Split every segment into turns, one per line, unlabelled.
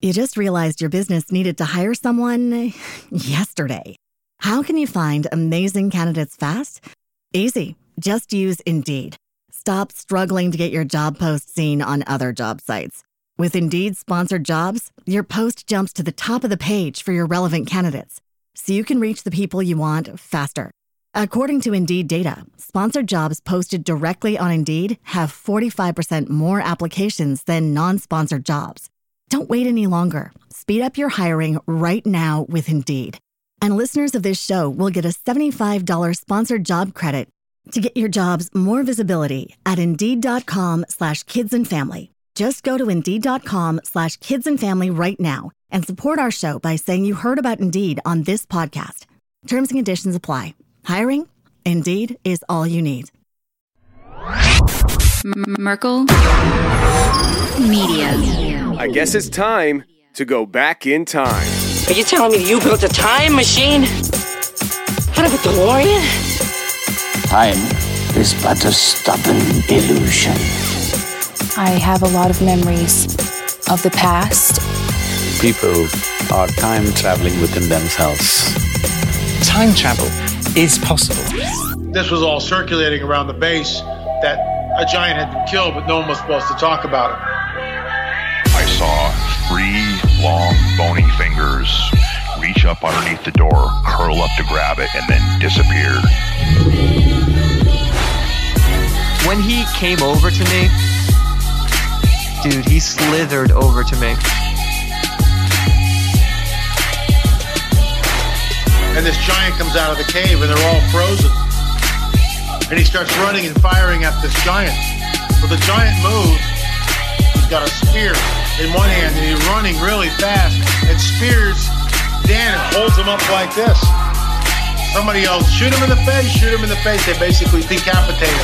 You just realized your business needed to hire someone yesterday. How can you find amazing candidates fast? Easy. Just use Indeed. Stop struggling to get your job post seen on other job sites. With Indeed sponsored jobs, your post jumps to the top of the page for your relevant candidates, so you can reach the people you want faster. According to Indeed data, sponsored jobs posted directly on Indeed have 45% more applications than non-sponsored jobs. Don't wait any longer. Speed up your hiring right now with Indeed. And listeners of this show will get a $75 sponsored job credit to get your jobs more visibility at Indeed.com/kidsandfamily. Just go to Indeed.com/kidsandfamily right now and support our show by saying you heard about Indeed on this podcast. Terms and conditions apply. Hiring? Indeed is all you need.
Merkel Media.
I guess it's time to go back in time.
Are you telling me you built a time machine? Out of a DeLorean?
Time is but a stubborn illusion.
I have a lot of memories of the past.
People are time traveling within themselves.
Time travel is possible.
This was all circulating around the base that a giant had been killed, but no one was supposed to talk about it.
I saw 3 long, bony fingers reach up underneath the door, curl up to grab it, and then disappear.
When he came over to me, dude, he slithered over to me.
And this giant comes out of the cave, and they're all frozen. And he starts running and firing at this giant. But the giant moves. He's got a spear in one hand, and he's running really fast and spears Dan and holds him up like this. Somebody yells, shoot him in the face, shoot him in the face. They basically decapitate him.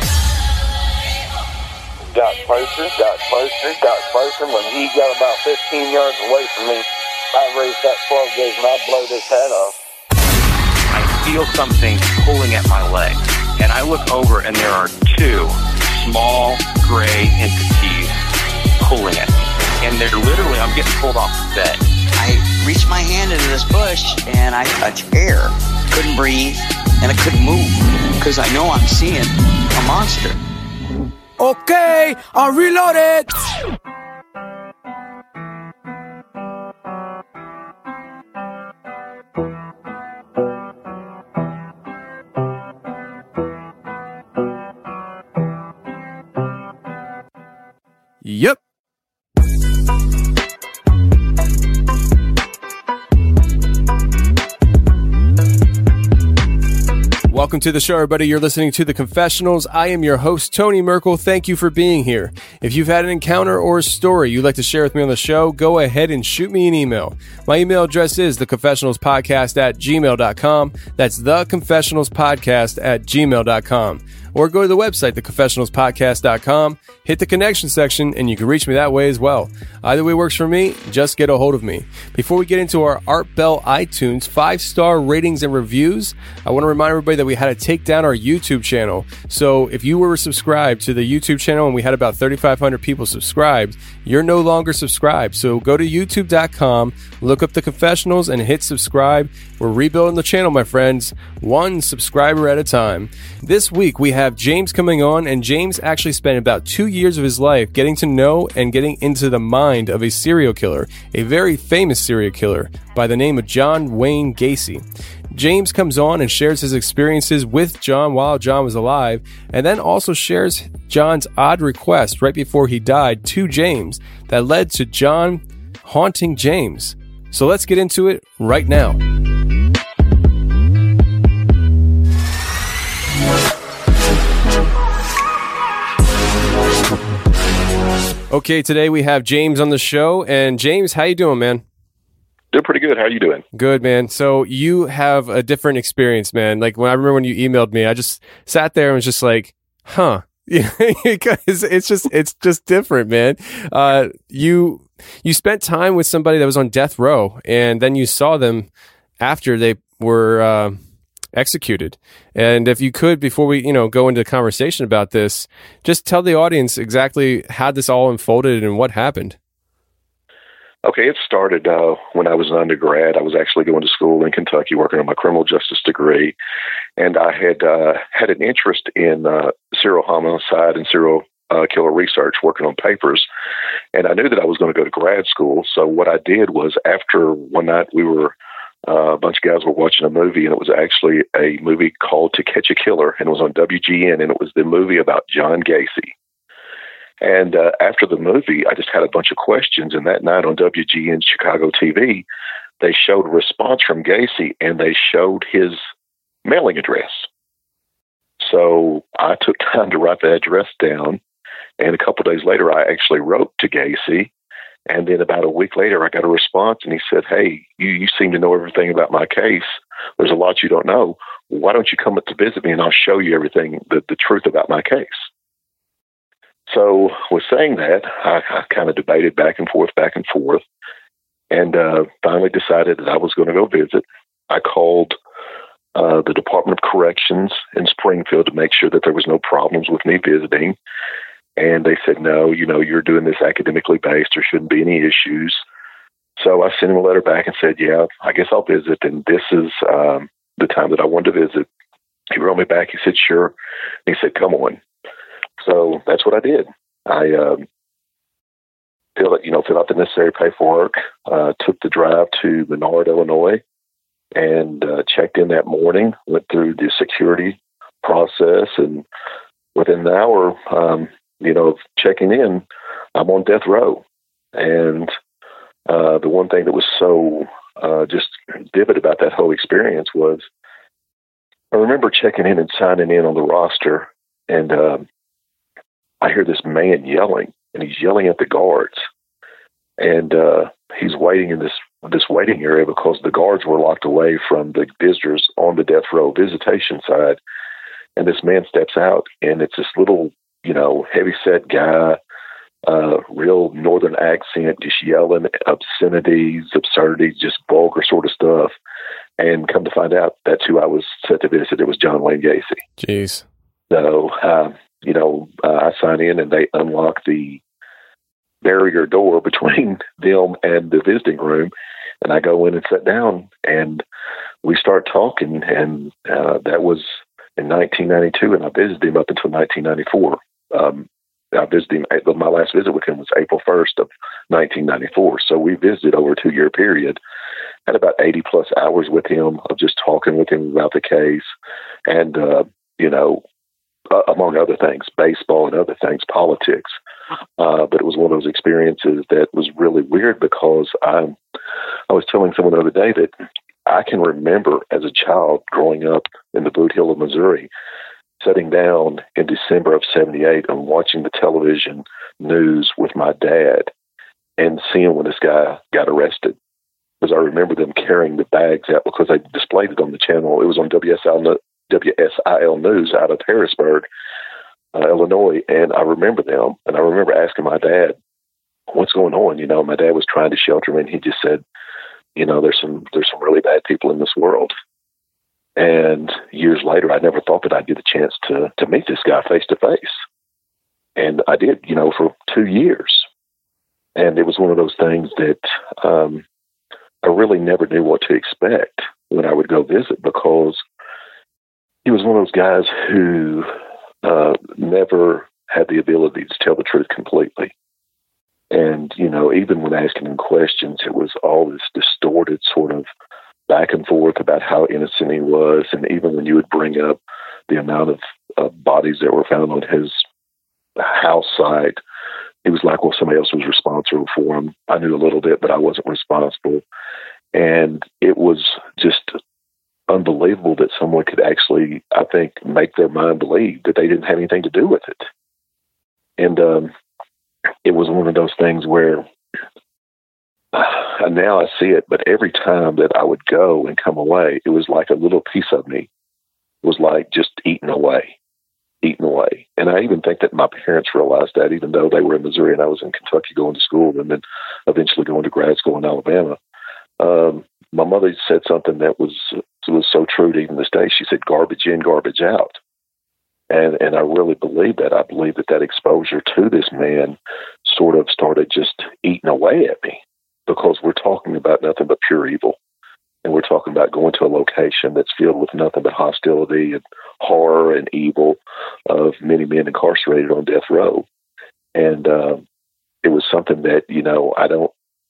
Got closer. When he got about 15 yards away from me, I raised that 12 gauge and I blowed his head off.
I feel something pulling at my leg, and I look over and there are 2 small gray entities pulling at me. And they're literally, I'm getting pulled off the bed.
I reached my hand into this bush and I touched air. Couldn't breathe and I couldn't move because I know I'm seeing a monster.
Okay, I'll reload it.
Yep. Welcome to the show, everybody. You're listening to The Confessionals. I am your host, Tony Merkel. Thank you for being here. If you've had an encounter or a story you'd like to share with me on the show, go ahead and shoot me an email. My email address is theconfessionalspodcast@gmail.com. That's theconfessionalspodcast@gmail.com. Or go to the website, theconfessionalspodcast.com, hit the connection section, and you can reach me that way as well. Either way works for me. Just get a hold of me. Before we get into our Art Bell iTunes 5-star ratings and reviews, I want to remind everybody that we had to take down our YouTube channel. So if you were subscribed to the YouTube channel and we had about 3,500 people subscribed, you're no longer subscribed. So go to youtube.com, look up The Confessionals, and hit subscribe. We're rebuilding the channel, my friends, 1 subscriber at a time. This week we have James coming on, and James actually spent about 2 years of his life getting to know and getting into the mind of a serial killer, a very famous serial killer by the name of John Wayne Gacy. James comes on and shares his experiences with John while John was alive, and then also shares John's odd request right before he died to James that led to John haunting James. So let's get into it right now. Okay, today we have James on the show. And James, how you doing, man?
Doing pretty good. How are you doing?
Good, man. So you have a different experience, man. Like when I remember when you emailed me, I just sat there and was just like, huh. Because it's just different, man. You spent time with somebody that was on death row, and then you saw them after they were executed. And if you could, before we go into the conversation about this, just tell the audience exactly how this all unfolded and what happened.
Okay, it started when I was an undergrad. I was actually going to school in Kentucky working on my criminal justice degree, and I had had an interest in serial homicide and serial killer research, working on papers, and I knew that I was going to go to grad school. So what I did was, after one night, we were a bunch of guys were watching a movie, and it was actually a movie called To Catch a Killer, and it was on WGN, and it was the movie about John Gacy. And after the movie, I just had a bunch of questions. And that night on WGN Chicago TV, they showed a response from Gacy, and they showed his mailing address. So I took time to write the address down. And a couple of days later, I actually wrote to Gacy. And then about a week later, I got a response, and he said, "Hey, you seem to know everything about my case. There's a lot you don't know. Why don't you come up to visit me, and I'll show you everything, the truth about my case." So with saying that, I kind of debated back and forth, and finally decided that I was going to go visit. I called the Department of Corrections in Springfield to make sure that there was no problems with me visiting. And they said, "No, you're doing this academically based. There shouldn't be any issues." So I sent him a letter back and said, "Yeah, I guess I'll visit. And this is the time that I wanted to visit." He wrote me back. He said, "Sure." And he said, "Come on." So that's what I did. I filled out the necessary paperwork, took the drive to Menard, Illinois, and checked in that morning, went through the security process, and within an hour, of checking in, I'm on death row. And the one thing that was so just vivid about that whole experience was, I remember checking in and signing in on the roster, and I hear this man yelling, and he's yelling at the guards. And he's waiting in this waiting area because the guards were locked away from the visitors on the death row visitation side. And this man steps out, and it's this little, heavy-set guy, real northern accent, just yelling obscenities, absurdities, just vulgar sort of stuff. And come to find out, that's who I was set to visit. It was John Wayne Gacy.
Jeez.
So, I sign in, and they unlock the barrier door between them and the visiting room. And I go in and sit down, and we start talking. And that was in 1992, and I visited him up until 1994. I visited him. My last visit with him was April 1st of 1994. So we visited over a 2-year period. Had about 80 plus hours with him of just talking with him about the case, and among other things, baseball and other things, politics. But it was one of those experiences that was really weird, because I was telling someone the other day that I can remember as a child growing up in the Boot Hill of Missouri, sitting down in December of 78 and watching the television news with my dad and seeing when this guy got arrested. Because I remember them carrying the bags out, because they displayed it on the channel. It was on WSIL News out of Harrisburg, Illinois. And I remember them. And I remember asking my dad, "What's going on?" My dad was trying to shelter me, and he just said, there's some really bad people in this world. And years later, I never thought that I'd get a chance to meet this guy face to face. And I did, for 2 years. And it was one of those things that I really never knew what to expect when I would go visit, because he was one of those guys who never had the ability to tell the truth completely. And, even when asking him questions, it was all this distorted sort of back and forth about how innocent he was. And even when you would bring up the amount of bodies that were found on his house site, it was like, well, somebody else was responsible for him. I knew a little bit, but I wasn't responsible. And it was just unbelievable that someone could actually, I think, make their mind believe that they didn't have anything to do with it. And it was one of those things where now I see it, but every time that I would go and come away, it was like a little piece of me was like just eaten away. And I even think that my parents realized that, even though they were in Missouri and I was in Kentucky going to school and then eventually going to grad school in Alabama. My mother said something that was so true to even this day. She said, "Garbage in, garbage out." And I really believe that. I believe that exposure to this man sort of started just eating away at me. because we're talking about nothing but pure evil. And we're talking about going to a location that's filled with nothing but hostility and horror and evil of many men incarcerated on death row. And it was something that, you know, I don't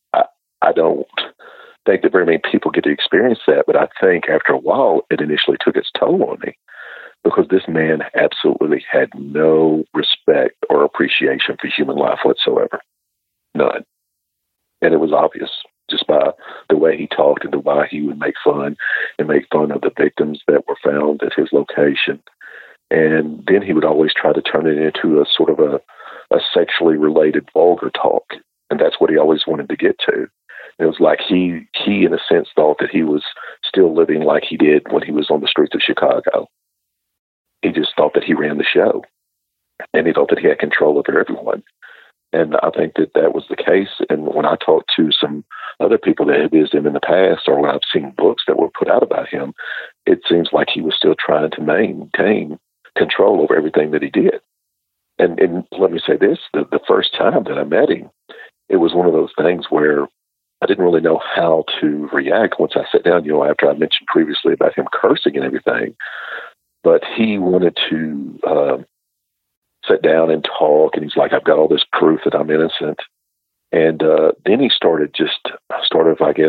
think that very many people get to experience that, but I think after a while it initially took its toll on me, because this man absolutely had no respect or appreciation for human life whatsoever. None. And it was obvious just by the way he talked and the way he would make fun of the victims that were found at his location. And then he would always try to turn it into a sort of a sexually related vulgar talk. And that's what he always wanted to get to. It was like he in a sense thought that he was still living like he did when he was on the streets of Chicago. He just thought that he ran the show, and he thought that he had control over everyone. And I think that that was the case. And when I talked to some other people that had visited him in the past, or when I've seen books that were put out about him, it seems like he was still trying to maintain control over everything that he did. And let me say this, the first time that I met him, it was one of those things where I didn't really know how to react once I sat down, you know, after I mentioned previously about him cursing and everything. But he wanted to sit down and talk, and he's like, I've got all this proof that I'm innocent. And then he started I guess,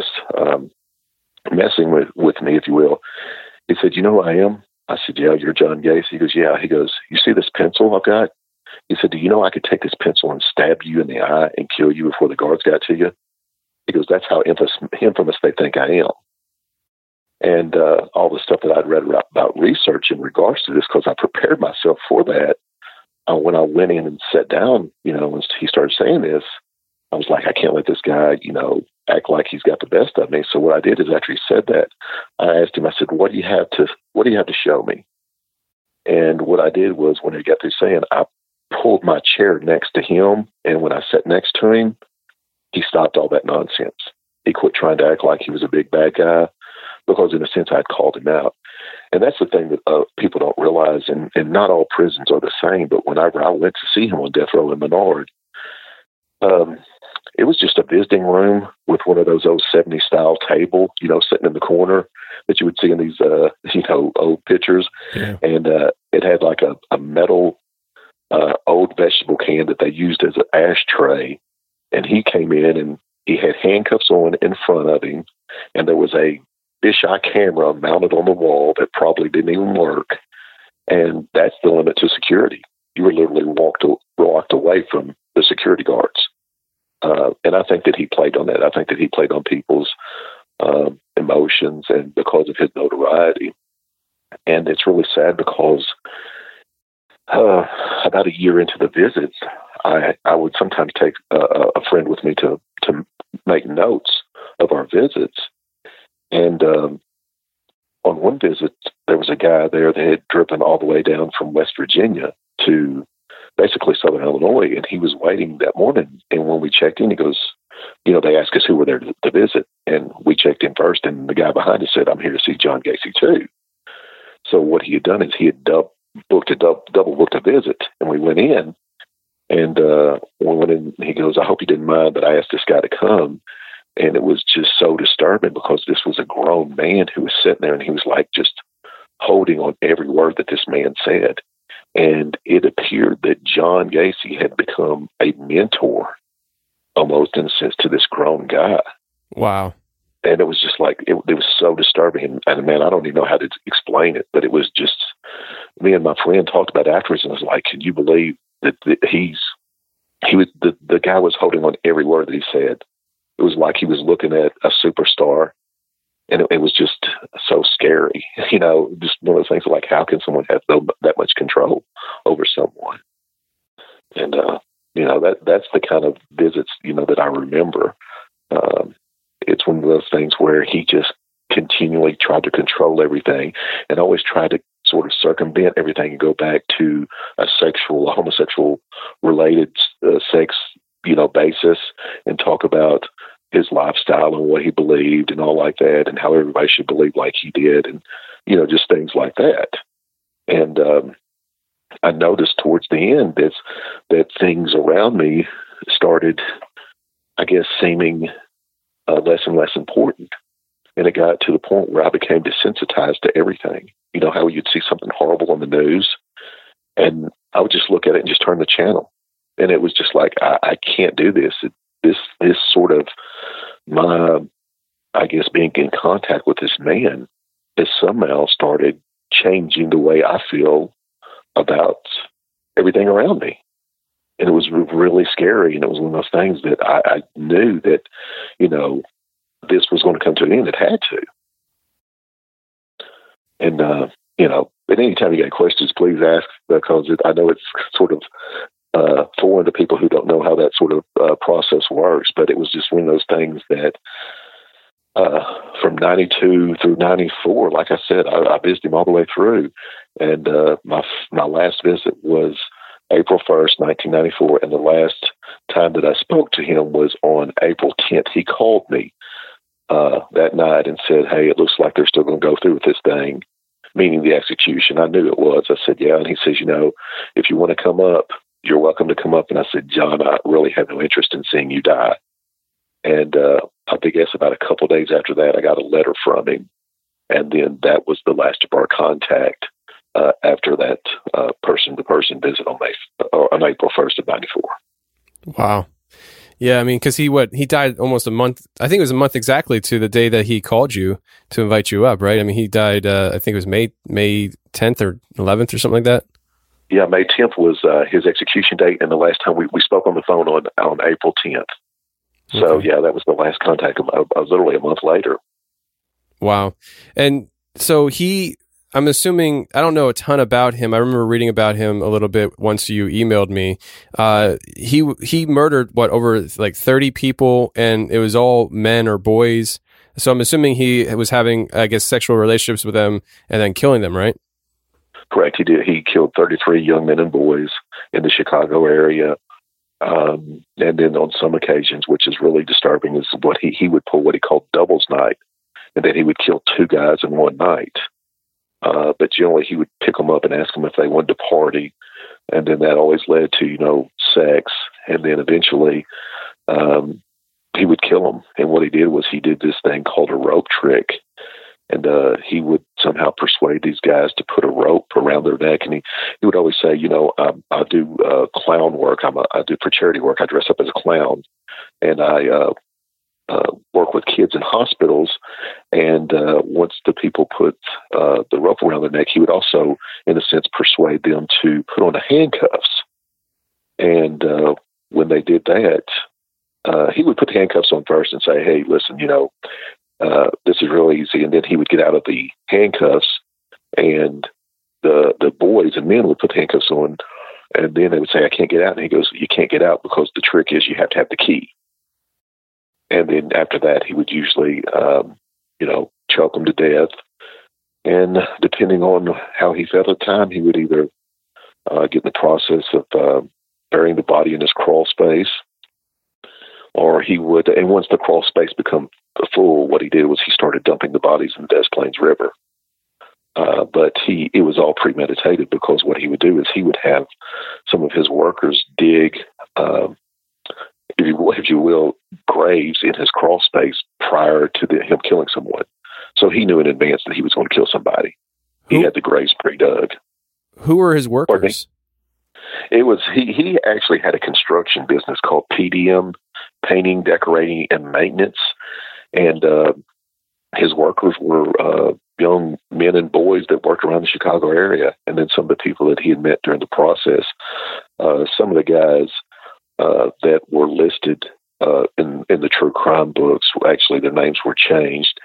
messing with me, if you will. He said, you know who I am? I said, yeah, you're John Gacy. He goes, yeah. He goes, you see this pencil I've got? He said, do you know I could take this pencil and stab you in the eye and kill you before the guards got to you? He goes, that's how infamous they think I am. And all the stuff that I'd read about research in regards to this, because I prepared myself for that, when I went in and sat down, you know, when he started saying this, I was like, I can't let this guy, you know, act like he's got the best of me. So what I did is, after he said that, I asked him, I said, what do you have to show me? And what I did was, when he got through saying, I pulled my chair next to him, and when I sat next to him, he stopped all that nonsense. He quit trying to act like he was a big bad guy, because in a sense I'd called him out. And that's the thing that people don't realize, and not all prisons are the same, but whenever I went to see him on death row in Menard, it was just a visiting room with one of those old 70s style table, you know, sitting in the corner that you would see in these, you know, old pictures. Yeah. And it had like a metal old vegetable can that they used as an ashtray. And he came in and he had handcuffs on in front of him, and there was a fisheye camera mounted on the wall that probably didn't even work. And that's the limit to security. You were literally walked away from the security guards. And I think that he played on that. I think that he played on people's emotions, and because of his notoriety. And it's really sad, because about a year into the visits, I would sometimes take a friend with me to make notes of our visits. And on one visit, there was a guy there that had driven all the way down from West Virginia to basically Southern Illinois, and he was waiting that morning. And when we checked in, he goes, you know, they asked us who were there to visit, and we checked in first, and the guy behind us said, I'm here to see John Gacy too. So what he had done is he had double booked a visit, and we went in, and we went in, he goes, I hope you didn't mind, but I asked this guy to come. And it was just so disturbing, because this was a grown man who was sitting there, and he was like just holding on every word that this man said. And it appeared that John Gacy had become a mentor, almost in a sense, to this grown guy.
Wow.
And it was just like, it was so disturbing. And man, I don't even know how to explain it, but it was just, me and my friend talked about it afterwards, and I was like, can you believe that the guy was holding on every word that he said? It was like he was looking at a superstar, and it was just so scary. You know, just one of those things like, how can someone have that much control over someone? And, you know, that's the kind of visits, you know, that I remember. It's one of those things where he just continually tried to control everything, and always tried to sort of circumvent everything and go back to a homosexual related sex, you know, basis, and talk about his lifestyle and what he believed and all like that, and how everybody should believe like he did, and, you know, just things like that. And I noticed towards the end that things around me started, I guess, seeming less and less important. And it got to the point where I became desensitized to everything. You know how you'd see something horrible on the news, and I would just look at it and just turn the channel. And it was just like, I can't do this. This sort of my, I guess, being in contact with this man has somehow started changing the way I feel about everything around me. And it was really scary. And it was one of those things that I knew that, you know, this was going to come to an end. It had to. And, you know, at any time you got questions, please ask, because I know it's sort of foreign to people who don't know how that sort of process works. But it was just one of those things that from 92 through 94, like I said, I visited him all the way through. And my last visit was April 1st, 1994. And the last time that I spoke to him was on April 10th. He called me that night and said, "Hey, it looks like they're still going to go through with this thing," meaning the execution. I knew it was. I said, "Yeah." And he says, "You know, if you want to come up, you're welcome to come up." And I said, "John, I really have no interest in seeing you die." And I guess about a couple of days after that, I got a letter from him. And then that was the last of our contact after that person-to-person visit on April 1st of 94.
Wow. Yeah, I mean, because he died almost a month. I think it was a month exactly to the day that he called you to invite you up, right? I mean, he died. I think it was May 10th or 11th or something like that.
Yeah, May 10th was his execution date, and the last time we spoke on the phone on April 10th. So yeah, that was the last contact. Literally a month later. Wow, and so I'm assuming, I don't know a ton about him. I remember reading about him a little bit once you emailed me. He murdered, over like 30 people, and it was all men or boys. So I'm assuming he was having, I guess, sexual relationships with them and then killing them, right? Correct. He did. He killed 33 young men and boys in the Chicago area. And then on some occasions, which is really disturbing, is what he would pull what he called doubles night, and then he would kill two guys in one night. But generally, he would pick them up and ask them if they wanted to party, and then that always led to sex, and then eventually he would kill them. And what he did was he did this thing called a rope trick, and he would somehow persuade these guys to put a rope around their neck. And he would always say, I do clown work. I do for charity work. I dress up as a clown, and I work with kids in hospitals. And once the people put the rope around their neck, he would also, in a sense, persuade them to put on the handcuffs. And when they did that, he would put the handcuffs on first and say, "Hey, listen, this is really easy." And then he would get out of the handcuffs, and the boys and men would put the handcuffs on, and then they would say, "I can't get out." And he goes, "You can't get out because the trick is you have to have the key." And then after that, he would usually, choke them to death. And depending on how he felt at the time, he would either get in the process of burying the body in his crawl space, or he would, and once the crawl space become full, what he did was he started dumping the bodies in the Des Plaines River. But it was all premeditated, because what he would do is he would have some of his workers dig, if you will, graves in his crawl space prior to him killing someone. So he knew in advance that he was going to kill somebody. He had the graves pre-dug.
Who were his workers?
It was he actually had a construction business called PDM, Painting, Decorating, and Maintenance, and his workers were young men and boys that worked around the Chicago area, and then some of the people that he had met during the process. Some of the guys that were listed in the true crime books, actually their names were changed.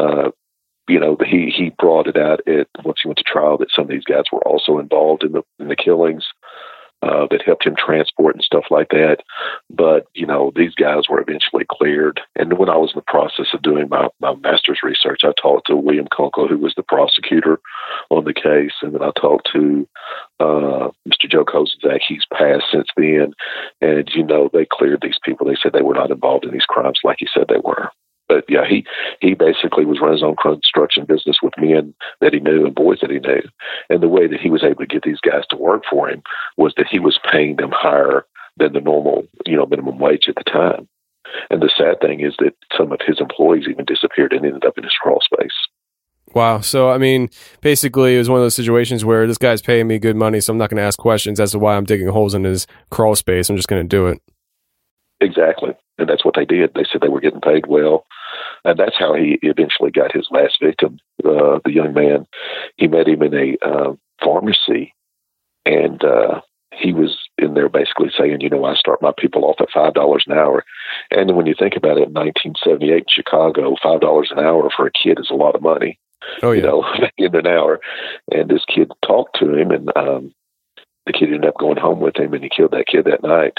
He brought it out once he went to trial that some of these guys were also involved in the killings that helped him transport and stuff like that. But these guys were eventually cleared. And when I was in the process of doing my master's research, I talked to William Kunkel, who was the prosecutor on the case, and then I talked to Mr. Joe Kozak. He's passed since then, and they cleared these people. They said they were not involved in these crimes like he said they were. But yeah, he basically was running his own construction business with men that he knew and boys that he knew. And the way that he was able to get these guys to work for him was that he was paying them higher than the normal, minimum wage at the time. And the sad thing is that some of his employees even disappeared and ended up in his crawl space.
Wow. So, I mean, basically, it was one of those situations where this guy's paying me good money, so I'm not going to ask questions as to why I'm digging holes in his crawl space. I'm just going to do it.
Exactly. And that's what they did. They said they were getting paid well. And that's how he eventually got his last victim, the young man. He met him in a pharmacy, and he was in there basically saying, you know, I start my people off at $5 an hour. And when you think about it, in 1978 in Chicago, $5 an hour for a kid is a lot of money.
Oh, yeah.
You know, in an hour. And this kid talked to him, and the kid ended up going home with him, and he killed that kid that night.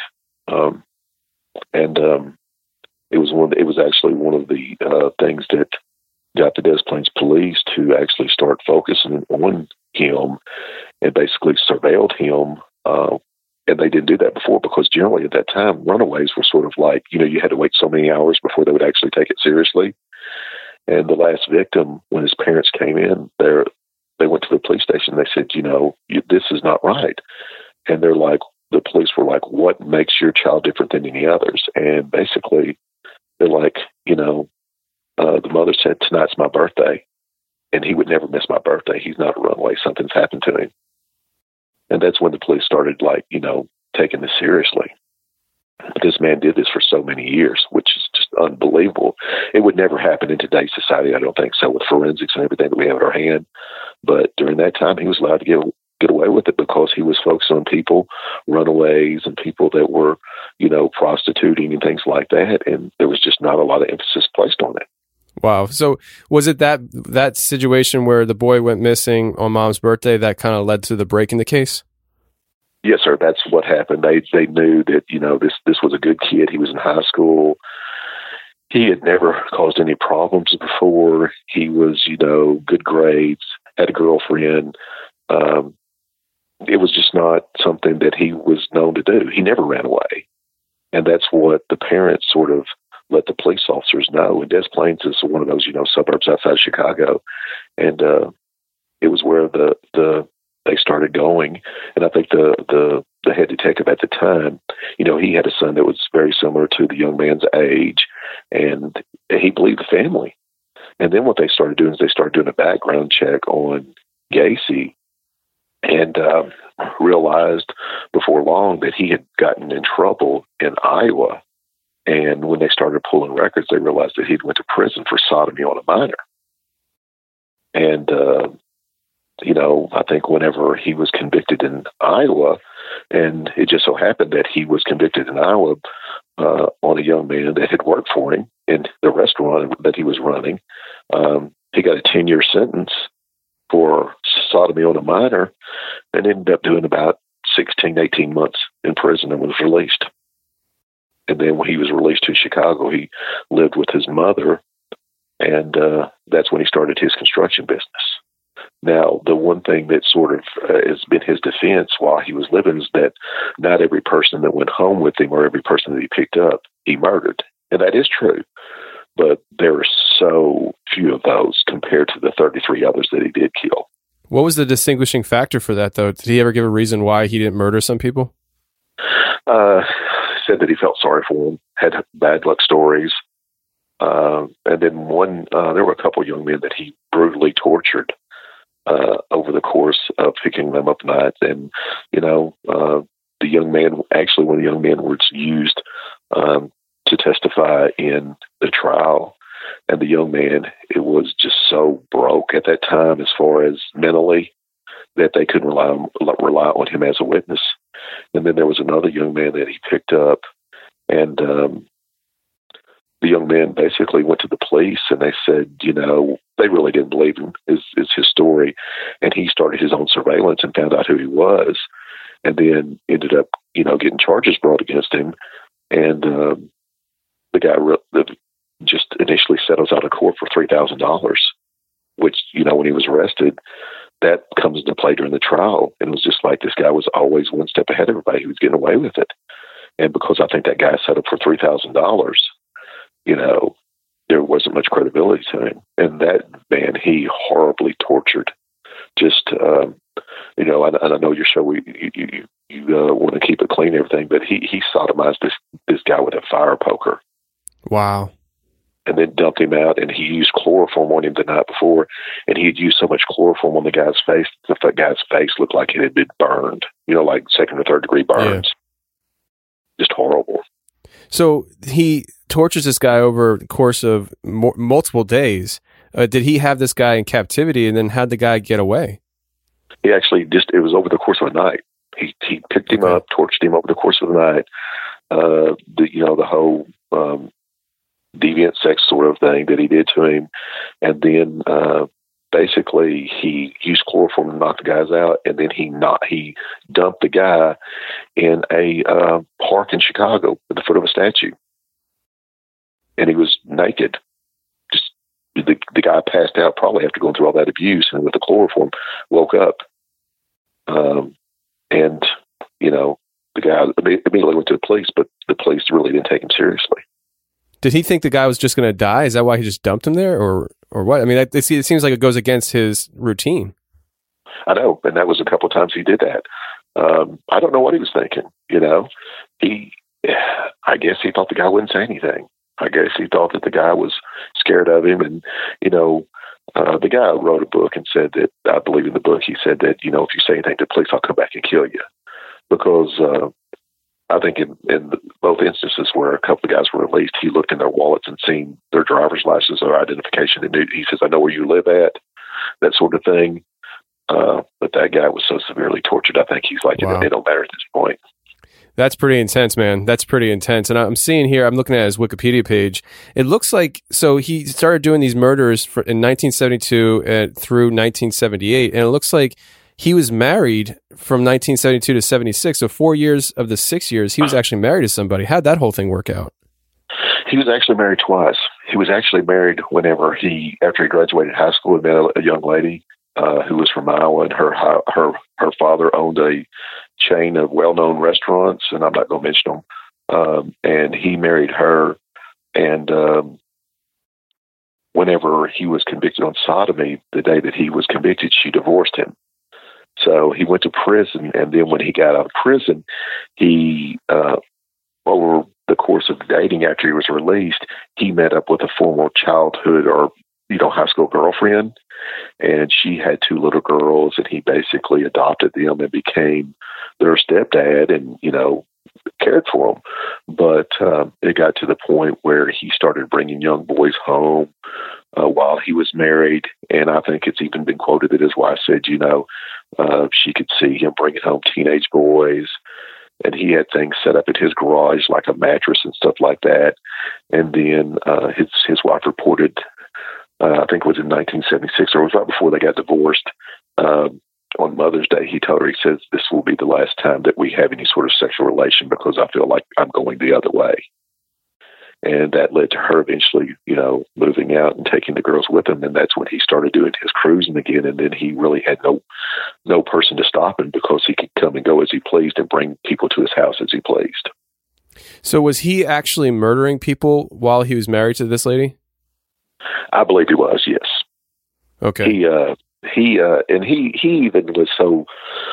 It was actually one of the things that got the Des Plaines police to actually start focusing on him and basically surveilled him. And they didn't do that before, because generally at that time, runaways were sort of like, you know, you had to wait so many hours before they would actually take it seriously. And the last victim, when his parents came in, they went to the police station. They said, you know, this is not right. And they're like, the police were like, what makes your child different than any others? And basically, they're like, you know, the mother said, tonight's my birthday, and he would never miss my birthday. He's not a runaway. Something's happened to him. And that's when the police started, like, you know, taking this seriously. This man did this for so many years, which is just unbelievable. It would never happen in today's society, I don't think so, with forensics and everything that we have at our hand. But during that time, he was allowed to get away with it because he was focused on people, runaways, and people that were, you know, prostituting and things like that. And there was just not a lot of emphasis placed on it.
Wow. So was it that situation where the boy went missing on Mom's birthday that kind of led to the break in the case?
Yes, sir. That's what happened. They knew that, you know, this was a good kid. He was in high school. He had never caused any problems before. He was, you know, good grades, had a girlfriend. It was just not something that he was known to do. He never ran away. And that's what the parents sort of let the police officers know. And Des Plaines is one of those, you know, suburbs outside of Chicago. And it was where they started going. And I think the head detective at the time, you know, he had a son that was very similar to the young man's age, and he believed the family. And then what they started doing is they started doing a background check on Gacy, and realized before long that he had gotten in trouble in Iowa. And when they started pulling records, they realized that he'd went to prison for sodomy on a minor. And you know, I think whenever he was convicted in Iowa, and it just so happened that he was convicted in Iowa on a young man that had worked for him in the restaurant that he was running, he got a 10-year sentence for sodomy on a minor and ended up doing about 16, 18 months in prison and was released. And then when he was released to Chicago, he lived with his mother, and that's when he started his construction business. Now, the one thing that sort of has been his defense while he was living is that not every person that went home with him or every person that he picked up, he murdered. And that is true. But there are so few of those compared to the 33 others that he did kill.
What was the distinguishing factor for that, though? Did he ever give a reason why he didn't murder some people?
Said that he felt sorry for them, had bad luck stories. And then there were a couple of young men that he brutally tortured over the course of picking them up nights. And, you know, the young man, actually one of the young men was used to testify in the trial. And the young man, it was just so broke at that time as far as mentally that they couldn't rely on him as a witness. And then there was another young man that he picked up, and the young man basically went to the police, and they said, you know, they really didn't believe him, is his story. And he started his own surveillance and found out who he was, and then ended up, you know, getting charges brought against him. And the guy just initially settles out of court for $3,000, which, you know, when he was arrested, that comes into play during the trial. And it was just like this guy was always one step ahead of everybody. He was getting away with it. And because I think that guy settled for $3,000, you know, there wasn't much credibility to him. And that man, he horribly tortured. Just, you know, and I know your show, you want to keep it clean and everything, but he sodomized this guy with a fire poker.
Wow.
And then dumped him out, and he used chloroform on him the night before, and he had used so much chloroform on the guy's face, the guy's face looked like it had been burned, like 2nd or 3rd degree burns. Yeah. Just horrible.
So he tortures this guy over the course of multiple days. Did he have this guy in captivity, and then how'd the guy get away?
He actually it was over the course of a night. He picked him up, tortured him over the course of the night. The whole deviant sex sort of thing that he did to him. And then basically he used chloroform to knock the guys out, and then he dumped the guy in a park in Chicago at the foot of a statue. And he was naked. Just the guy passed out probably after going through all that abuse, and with the chloroform woke up. The guy immediately went to the police, but the police really didn't take him seriously.
Did he think the guy was just going to die? Is that why he just dumped him there, or what? I mean, it seems like it goes against his routine.
I know, and that was a couple of times he did that. I don't know what he was thinking. I guess he thought the guy wouldn't say anything. I guess he thought that the guy was scared of him, and the guy wrote a book and said that, I believe in the book, he said that, if you say anything to the police, I'll come back and kill you. Because I think in both instances where a couple of guys were released, he looked in their wallets and seen their driver's license or identification. And he says, I know where you live at, that sort of thing. But that guy was so severely tortured, I think he's like, wow. It don't matter at this point.
That's pretty intense, man. That's pretty intense. And I'm seeing here, I'm looking at his Wikipedia page. It looks like, so he started doing these murders in 1972 through 1978. And it looks like he was married from 1972 to 76. So 4 years of the 6 years, he was actually married to somebody. How'd that whole thing work out?
He was actually married twice. He was actually married whenever after he graduated high school, he met a young lady who was from Iowa, and her father owned a chain of well-known restaurants, and I'm not going to mention them. And he married her, and whenever he was convicted on sodomy, the day that he was convicted, she divorced him. So he went to prison, and then when he got out of prison, he, over the course of dating after he was released, he met up with a former childhood or, high school girlfriend, and she had 2 little girls, and he basically adopted them and became their stepdad and, cared for them. But it got to the point where he started bringing young boys home while he was married, and I think it's even been quoted that his wife said, she could see him bringing home teenage boys, and he had things set up at his garage like a mattress and stuff like that. And then his wife reported, I think it was in 1976, or it was right before they got divorced, on Mother's Day, he told her, he says, this will be the last time that we have any sort of sexual relation because I feel like I'm going the other way. And that led to her eventually, moving out and taking the girls with him. And that's when he started doing his cruising again. And then he really had no person to stop him because he could come and go as he pleased and bring people to his house as he pleased.
So was he actually murdering people while he was married to this lady?
I believe he was, yes.
Okay.
He even was so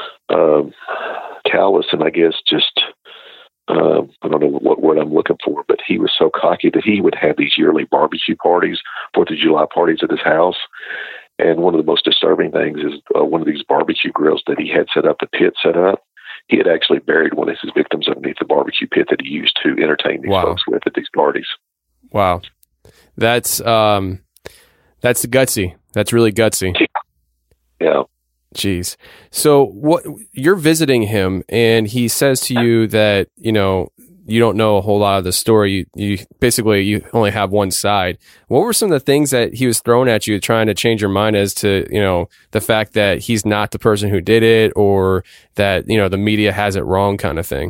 callous, and I guess just I don't know what word I'm looking for, but he was so cocky that he would have these yearly barbecue parties, 4th of July parties at his house. And one of the most disturbing things is one of these barbecue grills that he had set up, the pit set up, he had actually buried one of his victims underneath the barbecue pit that he used to entertain these folks with at these parties.
Wow. That's gutsy. That's really gutsy.
Yeah.
Jeez. So what you're visiting him, and he says to you that, you don't know a whole lot of the story. You basically, you only have one side. What were some of the things that he was throwing at you, trying to change your mind as to, the fact that he's not the person who did it, or that, the media has it wrong kind of thing?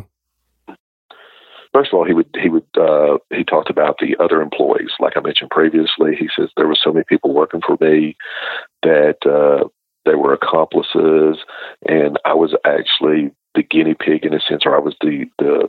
First of all, he talked about the other employees. Like I mentioned previously, he says there were so many people working for me that they were accomplices, and I was actually the guinea pig in a sense, or I was the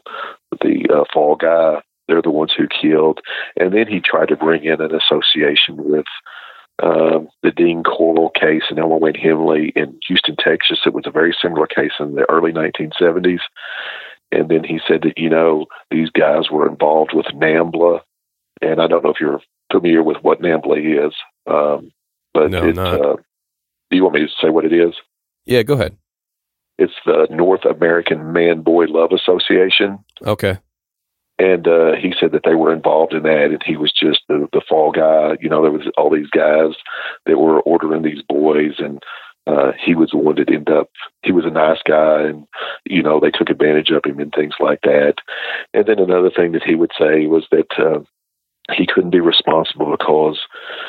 fall guy. They're the ones who killed. And then he tried to bring in an association with the Dean Coral case in Elmer Wayne Henley in Houston, Texas. It was a very similar case in the early 1970s. And then he said that, these guys were involved with NAMBLA, and I don't know if you're familiar with what NAMBLA is, but
no, not.
Do you want me to say what it is?
Yeah, go ahead.
It's the North American Man-Boy Love Association.
Okay.
And he said that they were involved in that, and he was just the fall guy. You know, there was all these guys that were ordering these boys, and he was the one that ended up, he was a nice guy, and, you know, they took advantage of him and things like that. And then another thing that he would say was that he couldn't be responsible because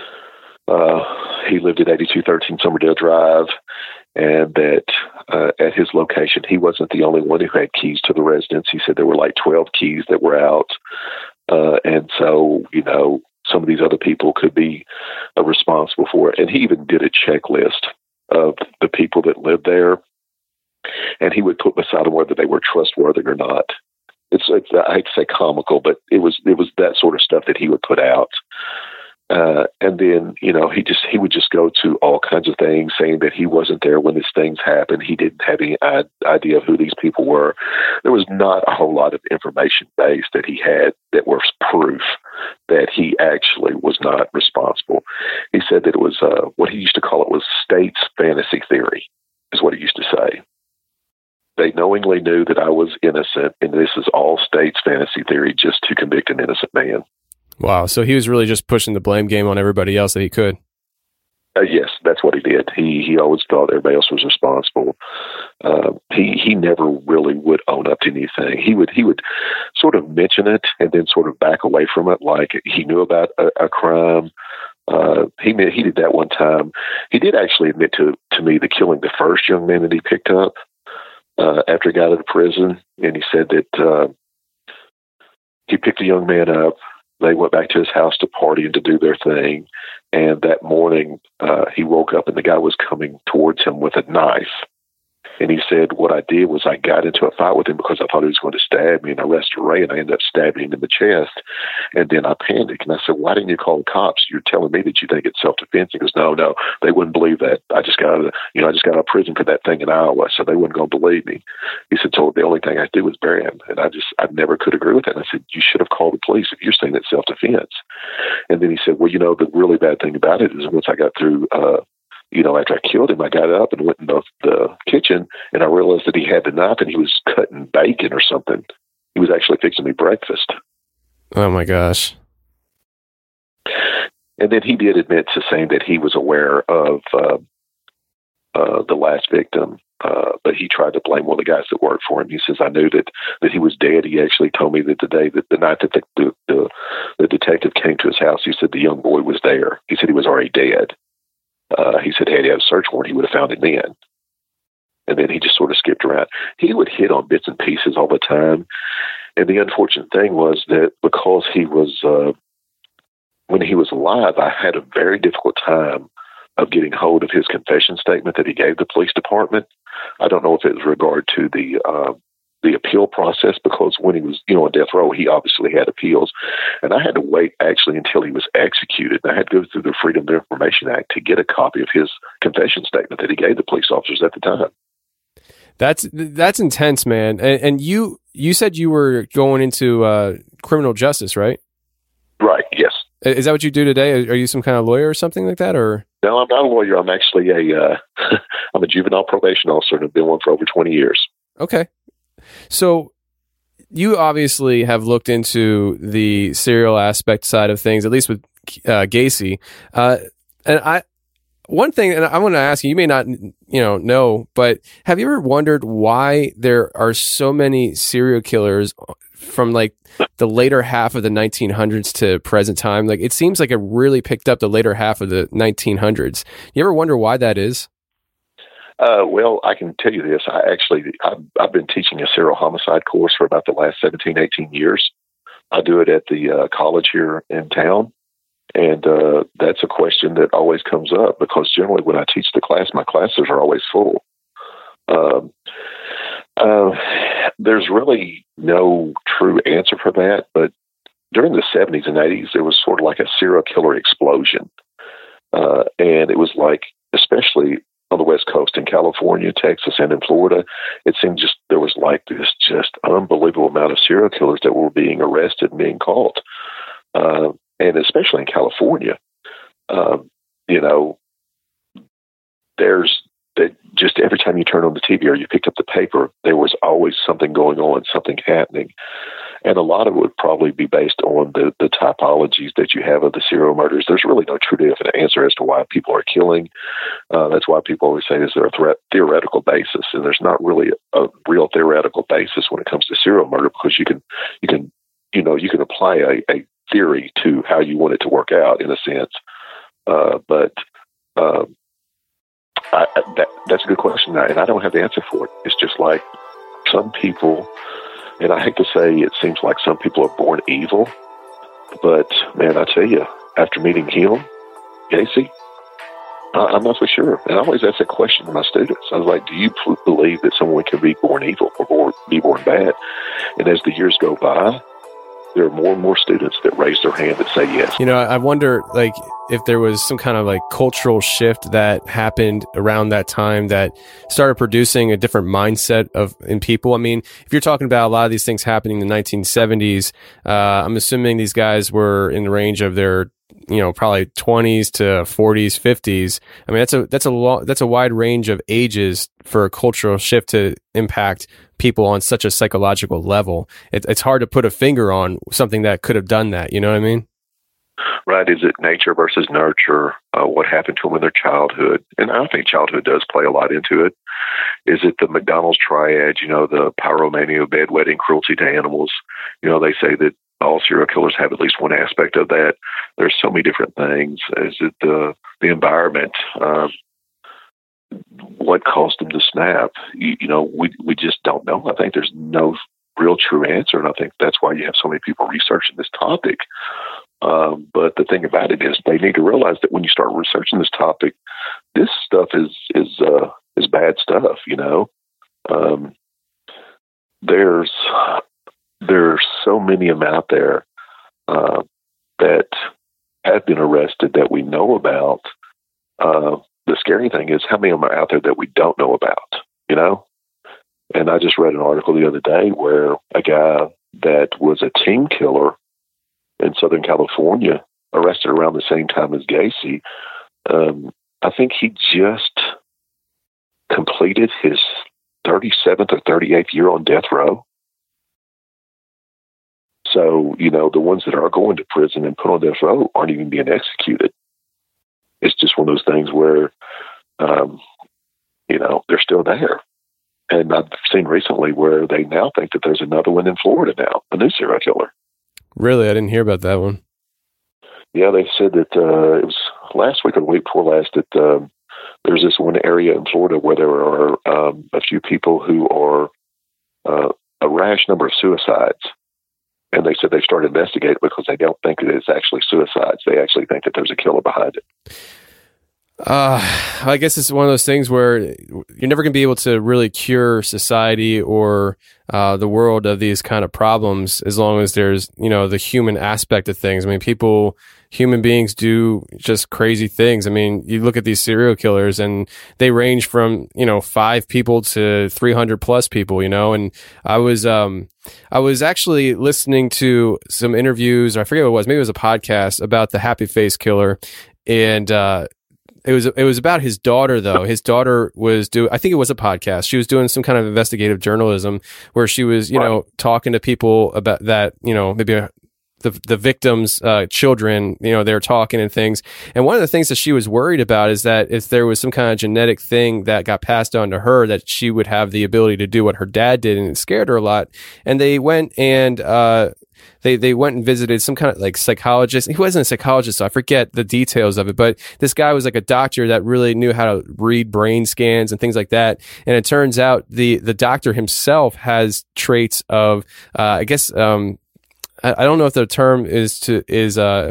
he lived at 8213 Somerdale Drive, and that at his location, he wasn't the only one who had keys to the residence. He said there were like 12 keys that were out. And so, you know, some of these other people could be responsible for it. And he even did a checklist of the people that lived there, and he would put beside them whether they were trustworthy or not. It's I hate to say comical, but it was that sort of stuff that he would put out. And then, you know, he would just go to all kinds of things saying that he wasn't there when these things happened. He didn't have any idea of who these people were. There was not a whole lot of information base that he had that was proof that he actually was not responsible. He said that it was what he used to call it was state's fantasy theory, is what he used to say. They knowingly knew that I was innocent, and this is all state's fantasy theory just to convict an innocent man.
Wow. So he was really just pushing the blame game on everybody else that he could.
Yes, that's what he did. He always thought everybody else was responsible. He never really would own up to anything. He would sort of mention it and then sort of back away from it, like he knew about a crime. He did that one time. He did actually admit to me the killing the first young man that he picked up after he got out of prison, and he said that he picked a young man up. They went back to his house to party and to do their thing. And that morning, he woke up and the guy was coming towards him with a knife. And he said, what I did was I got into a fight with him because I thought he was going to stab me, and I rested Ray, and I ended up stabbing him in the chest. And then I panicked, and I said, why didn't you call the cops? You're telling me that you think it's self-defense. He goes, no, they wouldn't believe that. I just got out of prison for that thing in Iowa, so they wouldn't going to believe me. He said, so the only thing I did was bury him. And I never could agree with that. And I said, you should have called the police if you're saying it's self-defense. And then he said, well, you know, the really bad thing about it is once I got through, after I killed him, I got up and went in the kitchen, and I realized that he had the knife and he was cutting bacon or something. He was actually fixing me breakfast.
Oh my gosh.
And then he did admit to saying that he was aware of the last victim, but he tried to blame one of the guys that worked for him. He says, I knew that he was dead. He actually told me that the night that the detective came to his house, he said the young boy was there. He said he was already dead. He said, had he had a search warrant, he would have found him then. And then he just sort of skipped around. He would hit on bits and pieces all the time. And the unfortunate thing was that because he was, when he was alive, I had a very difficult time of getting hold of his confession statement that he gave the police department. I don't know if it was regard to the appeal process, because when he was, on death row, he obviously had appeals. And I had to wait actually until he was executed. And I had to go through the Freedom of Information Act to get a copy of his confession statement that he gave the police officers at the time.
That's intense, man. And you said you were going into criminal justice, right?
Right. Yes.
Is that what you do today? Are you some kind of lawyer or something like that, or?
No, I'm not a lawyer. I'm actually I'm a juvenile probation officer, and I've been one for over 20 years.
Okay. So you obviously have looked into the serial aspect side of things, at least with Gacy. And one thing, and I want to ask you, you may not, know, but have you ever wondered why there are so many serial killers from like the later half of the 1900s to present time? Like, it seems like it really picked up the later half of the 1900s. You ever wonder why that is?
Well, I can tell you this. I've been teaching a serial homicide course for about the last 17, 18 years. I do it at the college here in town. And that's a question that always comes up, because generally when I teach the class, my classes are always full. There's really no true answer for that. But during the 70s and 80s, there was sort of like a serial killer explosion. And it was like, especially on the West Coast in California, Texas, and in Florida, it seemed there was like this just unbelievable amount of serial killers that were being arrested and being caught. and especially in California, there's that just every time you turn on the TV or you picked up the paper, there was always something going on, something happening. And a lot of it would probably be based on the typologies that you have of the serial murders. There's really no true definite answer as to why people are killing. That's why people always say, is there a theoretical basis? And there's not really a real theoretical basis when it comes to serial murder, because you can apply a theory to how you want it to work out in a sense. That's a good question, and I don't have the answer for it. It's just like some people, and I hate to say it seems like some people are born evil, but man, I tell you, after meeting him, Gacy, I'm not so sure. And I always ask that question to my students. I was like, do you believe that someone can be born evil or be born bad? And as the years go by, there are more and more students that raise their hand that say yes.
I wonder, like, if there was some kind of like cultural shift that happened around that time that started producing a different mindset in people. I mean, if you're talking about a lot of these things happening in the 1970s, I'm assuming these guys were in the range of their, probably 20s to 40s, 50s. I mean, that's a wide range of ages for a cultural shift to impact people on such a psychological level. It's hard to put a finger on something that could have done that. You know what I mean?
Right. Is it nature versus nurture? What happened to them in their childhood? And I think childhood does play a lot into it. Is it the McDonald's triad, the pyromania, bedwetting, cruelty to animals? They say that all serial killers have at least one aspect of that. There's so many different things. Is it the environment? What caused them to snap? We just don't know. I think there's no real true answer, and I think that's why you have so many people researching this topic. But the thing about it is, they need to realize that when you start researching this topic, this stuff is bad stuff. There's so many of them out there that have been arrested that we know about. The scary thing is how many of them are out there that we don't know about. And I just read an article the other day where a guy that was a teen killer in Southern California, arrested around the same time as Gacy. I think he just completed his 37th or 38th year on death row. So, the ones that are going to prison and put on death row aren't even being executed. It's just one of those things where, they're still there. And I've seen recently where they now think that there's another one in Florida now, a new serial killer.
Really? I didn't hear about that one.
Yeah, they said that it was last week or the week before last that there's this one area in Florida where there are a few people who are a rash number of suicides. And they said they've started investigating because they don't think that it's actually suicides. They actually think that there's a killer behind it.
I guess it's one of those things where you're never going to be able to really cure society or the world of these kind of problems as long as there's, the human aspect of things. I mean, human beings do just crazy things. I mean, you look at these serial killers and they range from, 5 people to 300 plus people, and I was actually listening to some interviews, or I forget what it was, maybe it was a podcast about the Happy Face Killer. And, it was about his daughter, though. His daughter was I think it was a podcast. She was doing some kind of investigative journalism where she was, talking to people about that, maybe the victims' children, they're talking and things. And one of the things that she was worried about is that if there was some kind of genetic thing that got passed on to her, that she would have the ability to do what her dad did, and it scared her a lot. And they went and, They went and visited some kind of like psychologist. He wasn't a psychologist, so I forget the details of it, but this guy was like a doctor that really knew how to read brain scans and things like that. And it turns out the doctor himself has traits of, I guess, I don't know if the term is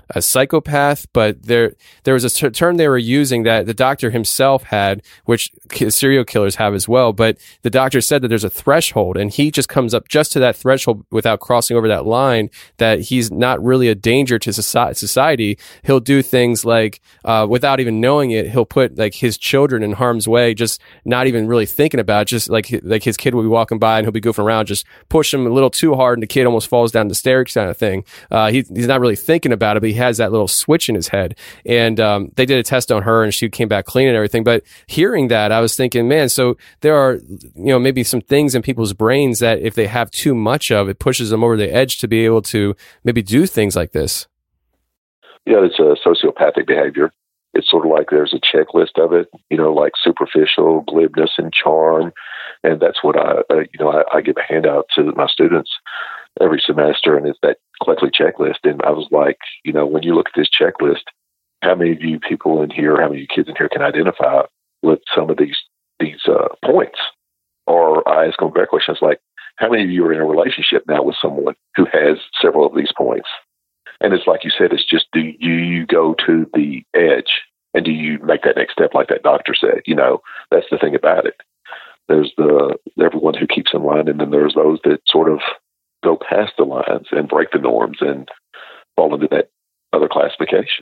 a psychopath, but there was a term they were using that the doctor himself had, which serial killers have as well. But the doctor said that there's a threshold, and he just comes up just to that threshold without crossing over that line, that he's not really a danger to society. He'll do things like, without even knowing it, he'll put like his children in harm's way, just not even really thinking about it. Just like his kid will be walking by and he'll be goofing around, just push him a little too hard and the kid almost falls down the stairs kind of thing. He's not really thinking about it, but he has that little switch in his head. And they did a test on her and she came back clean and everything. But hearing that, I was thinking, man, so there are, maybe some things in people's brains that if they have too much of, it pushes them over the edge to be able to maybe do things like this.
Yeah, it's a sociopathic behavior. It's sort of like there's a checklist of it, like superficial, glibness, and charm. And that's what I give a handout to my students every semester, and it's that Cleckley checklist. And I was like, when you look at this checklist, how many of you people in here, how many of you kids in here can identify with some of these points? Or I ask them a better question. It's like, how many of you are in a relationship now with someone who has several of these points? And it's like you said, it's just, do you go to the edge and do you make that next step like that doctor said? That's the thing about it. There's everyone who keeps in line, and then there's those that sort of go past the lines and break the norms and fall into that other classification.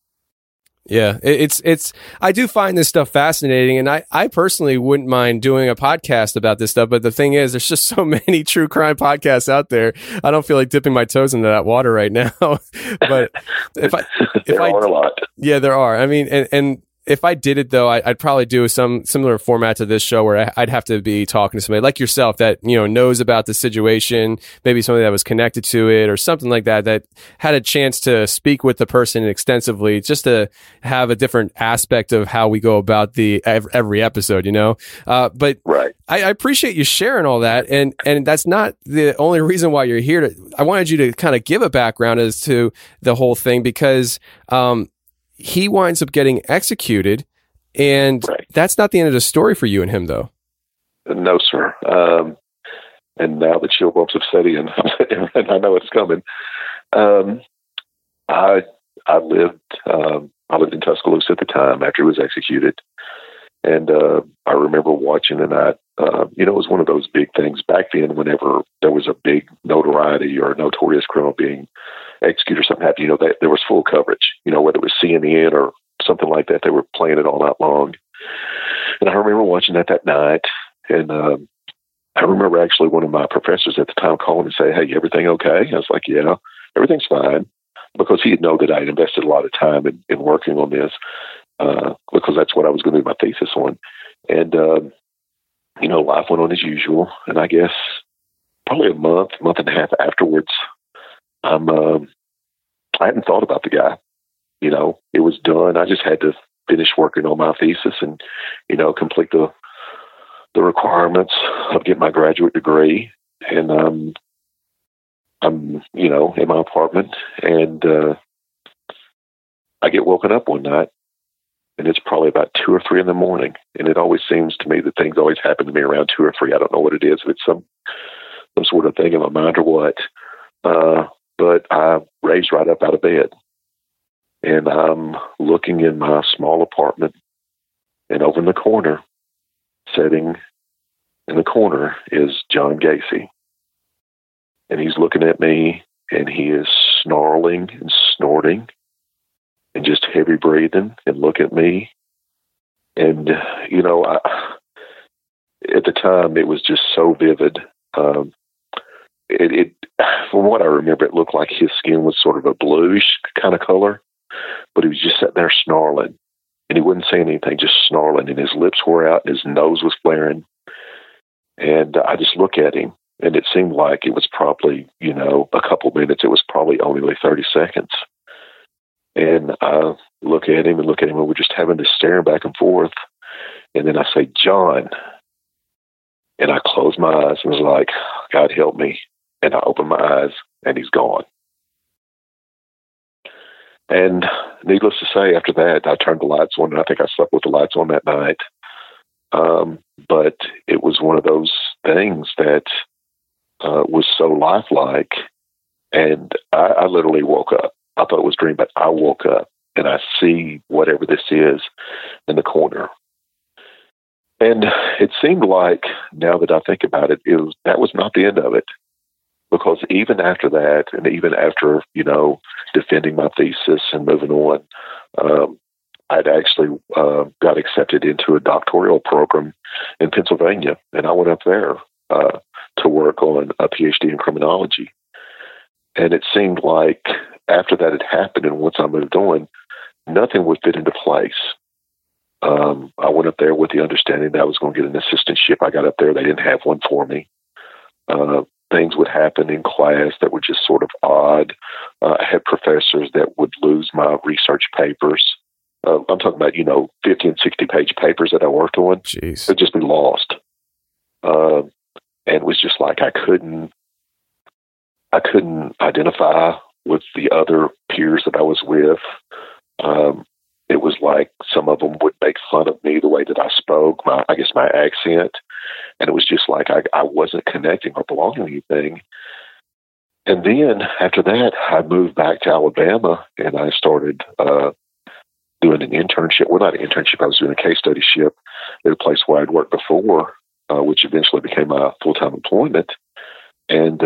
Yeah, it's. I do find this stuff fascinating, and I personally wouldn't mind doing a podcast about this stuff. But the thing is, there's just so many true crime podcasts out there. I don't feel like dipping my toes into that water right now. But if
there are a lot.
Yeah, there are. I mean, and if I did it though, I'd probably do some similar format to this show where I'd have to be talking to somebody like yourself that, knows about the situation, maybe somebody that was connected to it or something like that, that had a chance to speak with the person extensively, just to have a different aspect of how we go about every episode, but
right.
I appreciate you sharing all that. And that's not the only reason why you're here. I wanted you to kind of give a background as to the whole thing because, he winds up getting executed, and that's not the end of the story for you and him, though.
No, sir. And now the chill bumps have set in, and I know it's coming. I lived in Tuscaloosa at the time after he was executed, and I remember watching, and it was one of those big things back then. Whenever there was a big notoriety or a notorious criminal being executed or something happened, there was full coverage. Whether it was CNN or something like that, they were playing it all night long. And I remember watching that night, and I remember actually one of my professors at the time calling and saying, "Hey, everything okay?" I was like, "Yeah, everything's fine," because he had known that I had invested a lot of time in working on this, because that's what I was going to do my thesis on. And life went on as usual. And I guess probably a month and a half afterwards, I hadn't thought about the guy. It was done. I just had to finish working on my thesis and, complete the requirements of getting my graduate degree. And I'm, in my apartment, and I get woken up one night, and it's probably about 2 or 3 in the morning. And it always seems to me that things always happen to me around 2 or 3. I don't know what it is, if it's some sort of thing in my mind or what. But I raised right up out of bed, and I'm looking in my small apartment, and over in the corner, sitting in the corner, is John Gacy. And he's looking at me, and he is snarling and snorting and just heavy breathing and look at me. And, at the time, it was just so vivid. From what I remember, it looked like his skin was sort of a bluish kind of color, but he was just sitting there snarling, and he wouldn't say anything, just snarling, and his lips were out, and his nose was flaring. And I just look at him, and it seemed like it was probably, a couple minutes. It was probably only like 30 seconds. And I look at him, and we're just having this staring back and forth. And then I say, "John." And I closed my eyes and was like, "God help me." And I opened my eyes, and he's gone. And needless to say, after that, I turned the lights on, and I think I slept with the lights on that night. But it was one of those things that was so lifelike. And I literally woke up. I thought it was a dream, but I woke up and I see whatever this is in the corner. And it seemed like, now that I think about it, that was not the end of it. Because even after that, and even after, defending my thesis and moving on, I'd actually got accepted into a doctoral program in Pennsylvania. And I went up there to work on a PhD in criminology. And it seemed like after that had happened, and once I moved on, nothing would fit into place. I went up there with the understanding that I was going to get an assistantship. I got up there. They didn't have one for me. Things would happen in class that were just sort of odd. I had professors that would lose my research papers. I'm talking about, 50 and 60-page papers that I worked on.
Jeez.
They'd just be lost. And it was just like I couldn't identify with the other peers that I was with. It was like some of them would make fun of me, the way that I spoke, my accent. And it was just like I wasn't connecting or belonging to anything. And then after that, I moved back to Alabama and I started doing an internship. Well, not an internship. I was doing a case studyship at a place where I'd worked before, which eventually became my full-time employment. And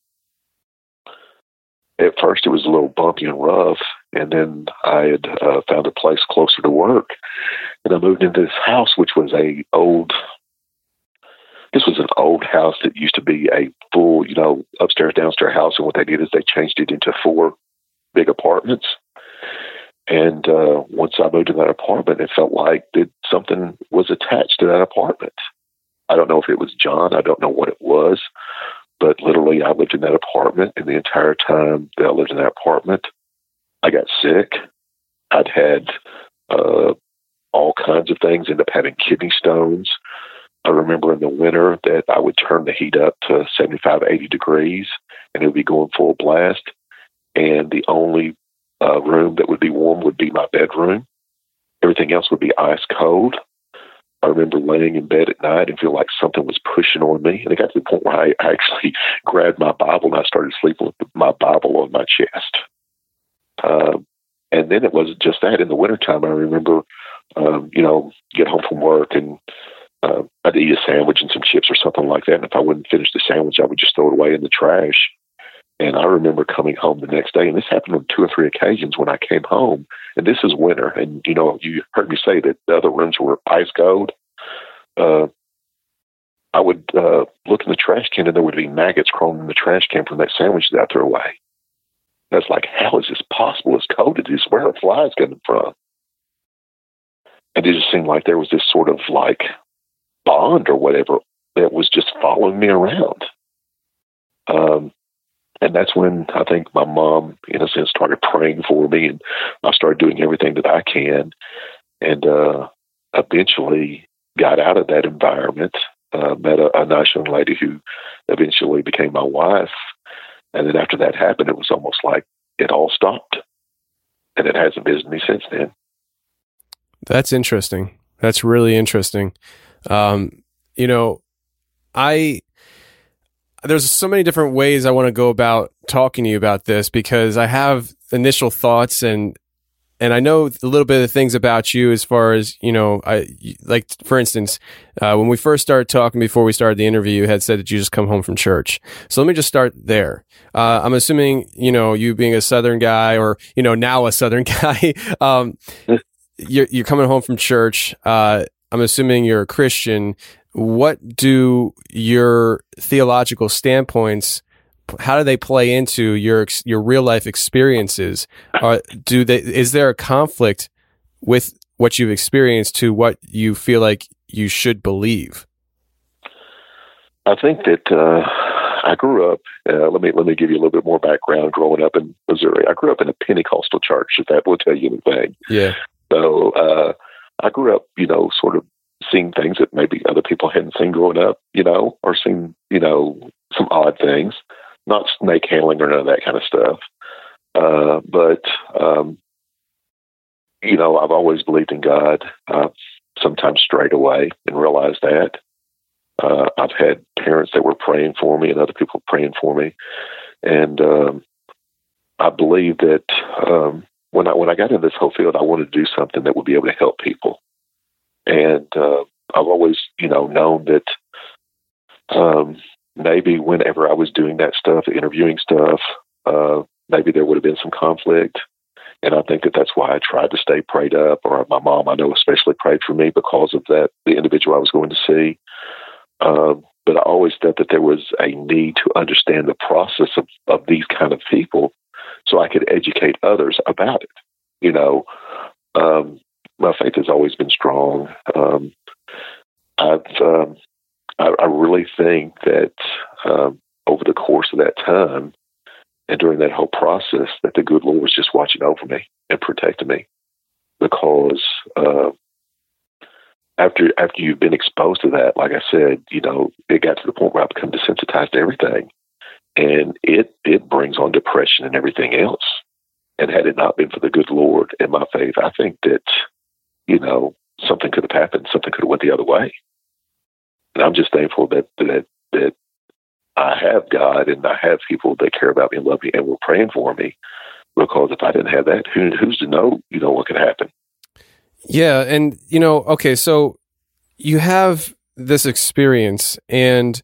at first it was a little bumpy and rough. And then I had found a place closer to work. And I moved into this house, which was an old house that used to be a full, upstairs, downstairs house. And what they did is they changed it into 4 big apartments. And once I moved in that apartment, it felt like that something was attached to that apartment. I don't know if it was John. I don't know what it was. But literally, I lived in that apartment. And the entire time that I lived in that apartment, I got sick. I'd had all kinds of things, ended up having kidney stones. I remember in the winter that I would turn the heat up to 75, 80 degrees, and it would be going full blast. And the only room that would be warm would be my bedroom. Everything else would be ice cold. I remember laying in bed at night and feel like something was pushing on me. And it got to the point where I actually grabbed my Bible and I started sleeping with my Bible on my chest. And then it wasn't just that. In the wintertime, I remember, get home from work and I'd eat a sandwich and some chips or something like that. And if I wouldn't finish the sandwich, I would just throw it away in the trash. And I remember coming home the next day, and this happened on 2 or 3 occasions when I came home. And this is winter. And, you heard me say that the other rooms were ice cold. I would look in the trash can, and there would be maggots crawling in the trash can from that sandwich that I threw away. And I was like, how is this possible? It's cold. It is where are flies coming from? And it just seemed like there was this sort of like bond or whatever that was just following me around. And that's when I think my mom, in a sense, started praying for me, and I started doing everything that I can, and eventually got out of that environment, met a nice young lady who eventually became my wife. And then after that happened, it was almost like it all stopped, and it hasn't visited me since then.
That's interesting. That's really interesting. There's so many different ways I want to go about talking to you about this, because I have initial thoughts and I know a little bit of things about you as far as, for instance, when we first started talking before we started the interview, you had said that you just come home from church. So let me just start there. I'm assuming, you being a Southern guy or, now a Southern guy, you're coming home from church. I'm assuming you're a Christian. What do your theological standpoints, how do they play into your real life experiences? Is there a conflict with what you've experienced to what you feel like you should believe?
I think that I grew up. Let me give you a little bit more background. Growing up in Missouri, I grew up in a Pentecostal church. If that will tell you anything,
yeah.
So I grew up, sort of seeing things that maybe other people hadn't seen growing up, or seen, some odd things. Not snake handling or none of that kind of stuff. But I've always believed in God. I've sometimes strayed away and realized that. I've had parents that were praying for me and other people praying for me. And I believe that when I got in this whole field, I wanted to do something that would be able to help people. And I've always, known that maybe whenever I was doing that stuff, interviewing stuff, maybe there would have been some conflict. And I think that that's why I tried to stay prayed up, or my mom, I know, especially prayed for me because of that, the individual I was going to see. But I always thought that there was a need to understand the process of these kind of people so I could educate others about it. My faith has always been strong. I really think that over the course of that time and during that whole process, that the good Lord was just watching over me and protecting me, because after you've been exposed to that, like I said, it got to the point where I become desensitized to everything, and it brings on depression and everything else. And had it not been for the good Lord and my faith, I think that something could have happened, something could have went the other way. And I'm just thankful that I have God and I have people that care about me and love me and were praying for me, because if I didn't have that, who's to know, what could happen?
Yeah. And, okay, so you have this experience, and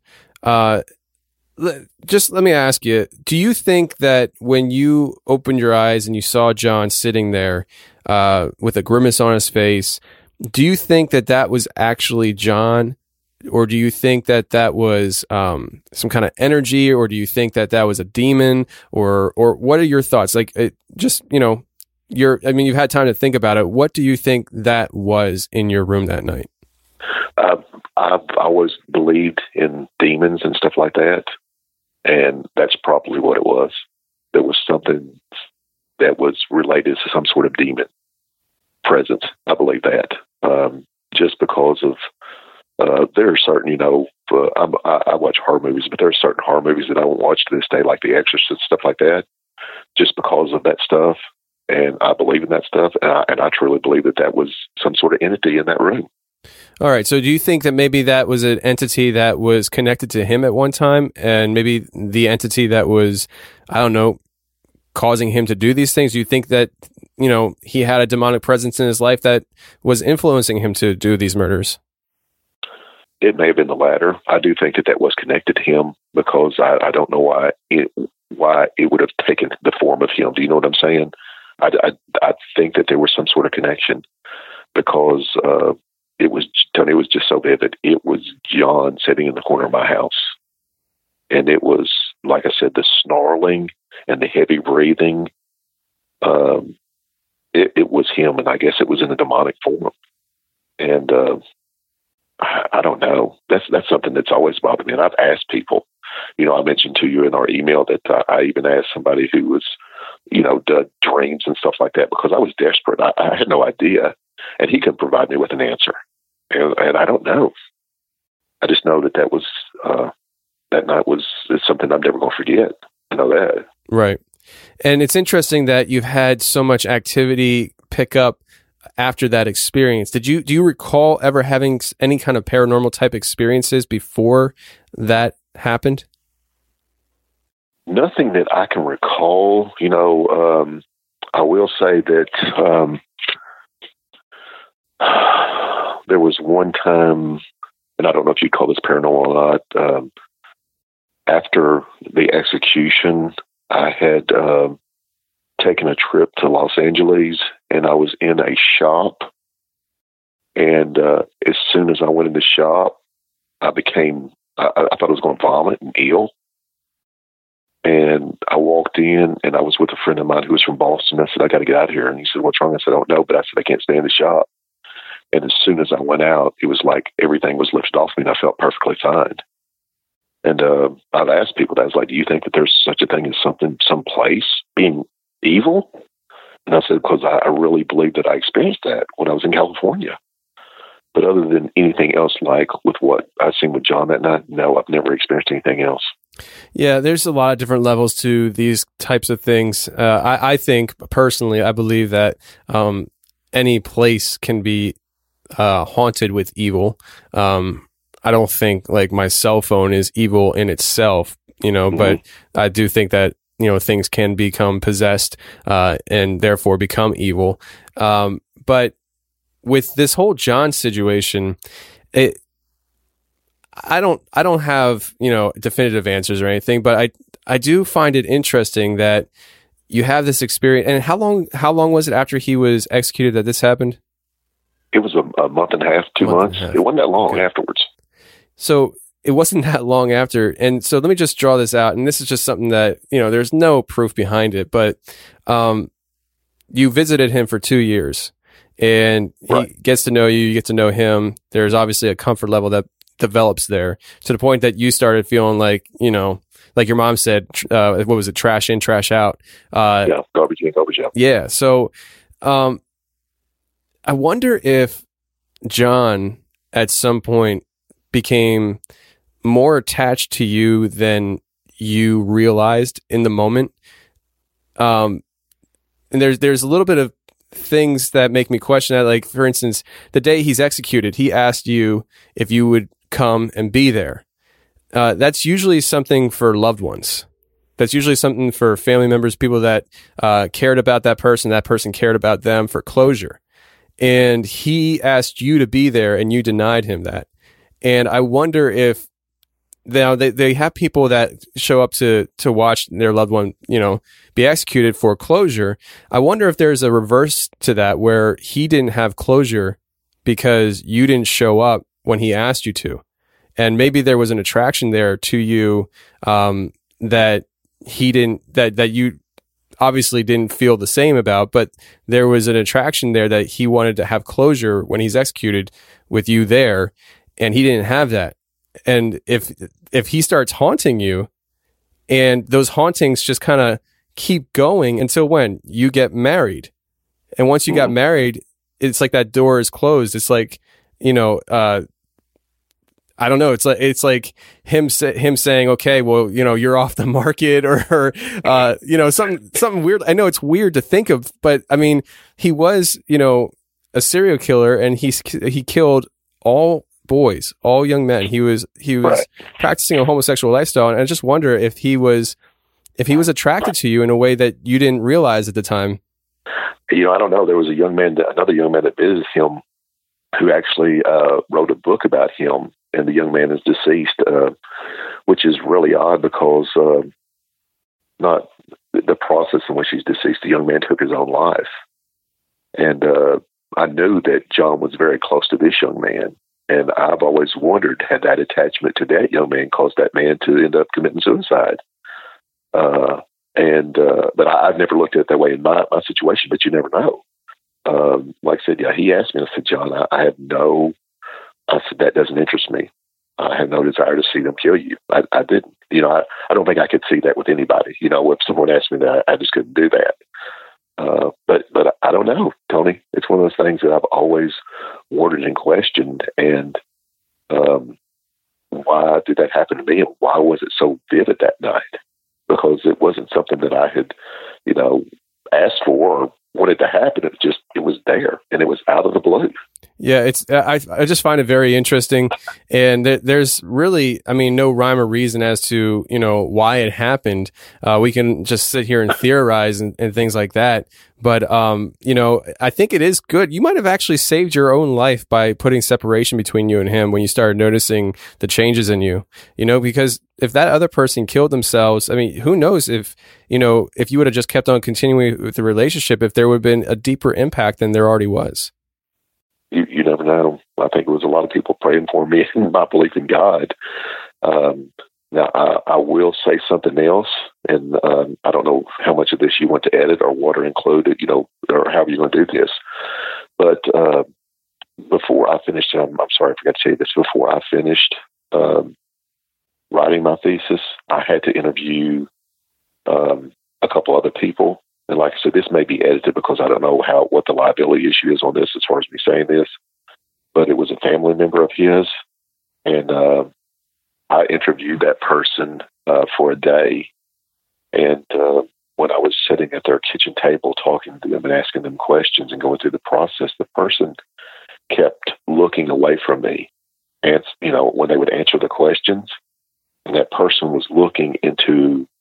just let me ask you, do you think that when you opened your eyes and you saw John sitting there with a grimace on his face, do you think that that was actually John? Or do you think that that was some kind of energy? Or do you think that that was a demon? Or what are your thoughts? Like, you've had time to think about it. What do you think that was in your room that night?
I've always believed in demons and stuff like that. And that's probably what it was. There was something that was related to some sort of demon presence. I believe that. Just because of, there are certain, I watch horror movies, but there are certain horror movies that I won't watch to this day, like The Exorcist, stuff like that, just because of that stuff. And I believe in that stuff. And I truly believe that that was some sort of entity in that room.
All right. So do you think that maybe that was an entity that was connected to him at one time, and maybe the entity that was, I don't know, causing him to do these things? Do you think that, he had a demonic presence in his life that was influencing him to do these murders?
It may have been the latter. I do think that was connected to him, because I don't know why it would have taken the form of him. Do you know what I'm saying? I think that there was some sort of connection, because it was just so vivid. It was John sitting in the corner of my house, and it was, like I said, the snarling and the heavy breathing. It was him, and I guess it was in a demonic form. And I don't know. That's something that's always bothered me. And I've asked people. I mentioned to you in our email that I even asked somebody who was, did dreams and stuff like that, because I was desperate. I had no idea, and he could provide me with an answer. And I don't know. I just know that was that night is something I'm never going to forget. I know that.
Right. And it's interesting that you've had so much activity pick up after that experience. Do you recall ever having any kind of paranormal type experiences before that happened?
Nothing that I can recall. I will say that there was one time, and I don't know if you'd call this paranormal or not, after the execution, I had taken a trip to Los Angeles, and I was in a shop. And as soon as I went in the shop, I thought I was going to vomit and ill. And I walked in, and I was with a friend of mine who was from Boston. I said, I got to get out of here. And he said, what's wrong? I said, I don't know. But I said, I can't stay in the shop. And as soon as I went out, it was like everything was lifted off me, and I felt perfectly fine. And I've asked people that. I was like, do you think that there's such a thing as some place being evil? And I said, because I really believe that I experienced that when I was in California. But other than anything else, like with what I've seen with John that night, no, I've never experienced anything else.
Yeah, there's a lot of different levels to these types of things. I think, personally, I believe that any place can be haunted with evil. I don't think like my cell phone is evil in itself, but I do think that things can become possessed and therefore become evil. But with this whole John situation, I don't have definitive answers or anything, but I do find it interesting that you have this experience. And how long was it after he was executed that this happened?
It was a month and a half, 2 months. It wasn't that long afterwards.
So it wasn't that long after. And so let me just draw this out. And this is just something that, there's no proof behind it, but you visited him for 2 years and he gets to know you, you get to know him. There's obviously a comfort level that develops there to the point that you started feeling like, like your mom said, what was it? Trash in, trash out.
Garbage in, garbage out.
Yeah. So, I wonder if John at some point became more attached to you than you realized in the moment. And there's a little bit of things that make me question that. Like, for instance, the day he's executed, he asked you if you would come and be there. That's usually something for loved ones. That's usually something for family members, people that cared about that person cared about them, for closure. And he asked you to be there and you denied him that. And I wonder if now they have people that show up to watch their loved one, be executed for closure. I wonder if there's a reverse to that where he didn't have closure because you didn't show up when he asked you to. And maybe there was an attraction there to you that he didn't, that you obviously didn't feel the same about, but there was an attraction there that he wanted to have closure when he's executed with you there, and he didn't have that. And if he starts haunting you, and those hauntings just kind of keep going until when you get married, and once you got married, it's like that door is closed. It's like, I don't know. It's like him saying, okay, well, you're off the market, or something weird. I know it's weird to think of, but I mean, he was, a serial killer, and he killed all boys, all young men. He was practicing a homosexual lifestyle. And I just wonder if he was attracted to you in a way that you didn't realize at the time.
I don't know. There was another young man that visited him who actually wrote a book about him. And the young man is deceased, which is really odd because not the process in which he's deceased, the young man took his own life. And I knew that John was very close to this young man. And I've always wondered, had that attachment to that young man caused that man to end up committing suicide? But I've never looked at it that way in my situation, but you never know. Like I said, he asked me, I said, John, I said, that doesn't interest me. I had no desire to see them kill you. I didn't. I don't think I could see that with anybody. If someone asked me that, I just couldn't do that. But I don't know, Tony. It's one of those things that I've always wondered and questioned. And why did that happen to me? And why was it so vivid that night? Because it wasn't something that I had, asked for or wanted to happen. It was there, and it was out of the blue.
Yeah, I just find it very interesting, and there's really, no rhyme or reason as to why it happened. We can just sit here and theorize and things like that. But I think it is good. You might have actually saved your own life by putting separation between you and him when you started noticing the changes in you. Because if that other person killed themselves, who knows if you would have just kept on continuing with the relationship, if there would have been a deeper impact than there already was.
You never know. I think it was a lot of people praying for me and my belief in God. Now, I will say something else, and I don't know how much of this you want to edit or what are included, or however you're going to do this. But before I finished, I'm sorry, I forgot to say this. Before I finished writing my thesis, I had to interview a couple other people. And like I said, this may be edited because I don't know what the liability issue is on this as far as me saying this. But it was a family member of his, and I interviewed that person for a day. And when I was sitting at their kitchen table talking to them and asking them questions and going through the process, the person kept looking away from me. And, when they would answer the questions, and that person was looking into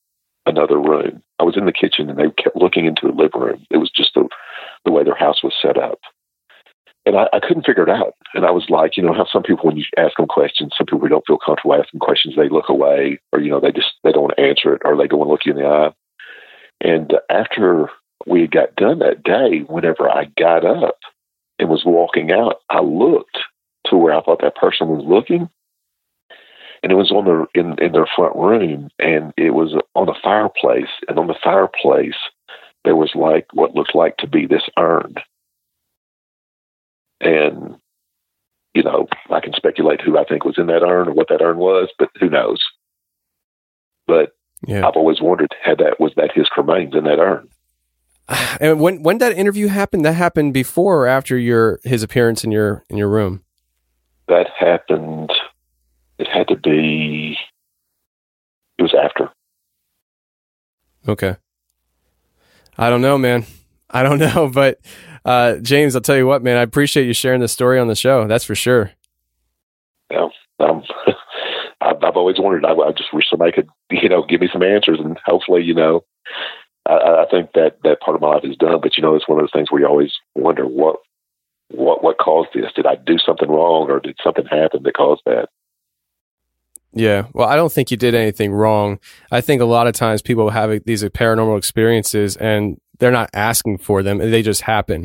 another room. I was in the kitchen, and they kept looking into the living room. It was just the way their house was set up. And I couldn't figure it out. And I was like, how some people, when you ask them questions, some people who don't feel comfortable asking questions, they look away, or, they don't want to answer it, or they don't want to look you in the eye. And after we got done that day, whenever I got up and was walking out, I looked to where I thought that person was looking. And it was in their front room, and it was on a fireplace. And on the fireplace, there was like what looked like to be this urn. And, I can speculate who I think was in that urn or what that urn was, but who knows? But yeah. I've always wondered, was that his remains in that urn?
And when that interview happened, that happened before or after his appearance in your room?
That happened. It had to be. It was after.
Okay. I don't know, man. I don't know, but James, I'll tell you what, man. I appreciate you sharing this story on the show. That's for sure.
Yeah, I've always wondered. I just wish somebody could, give me some answers, and hopefully, I think that part of my life is done. But it's one of those things where you always wonder what caused this. Did I do something wrong, or did something happen that caused that?
Yeah, well, I don't think you did anything wrong. I think a lot of times people have these paranormal experiences, and they're not asking for them; they just happen.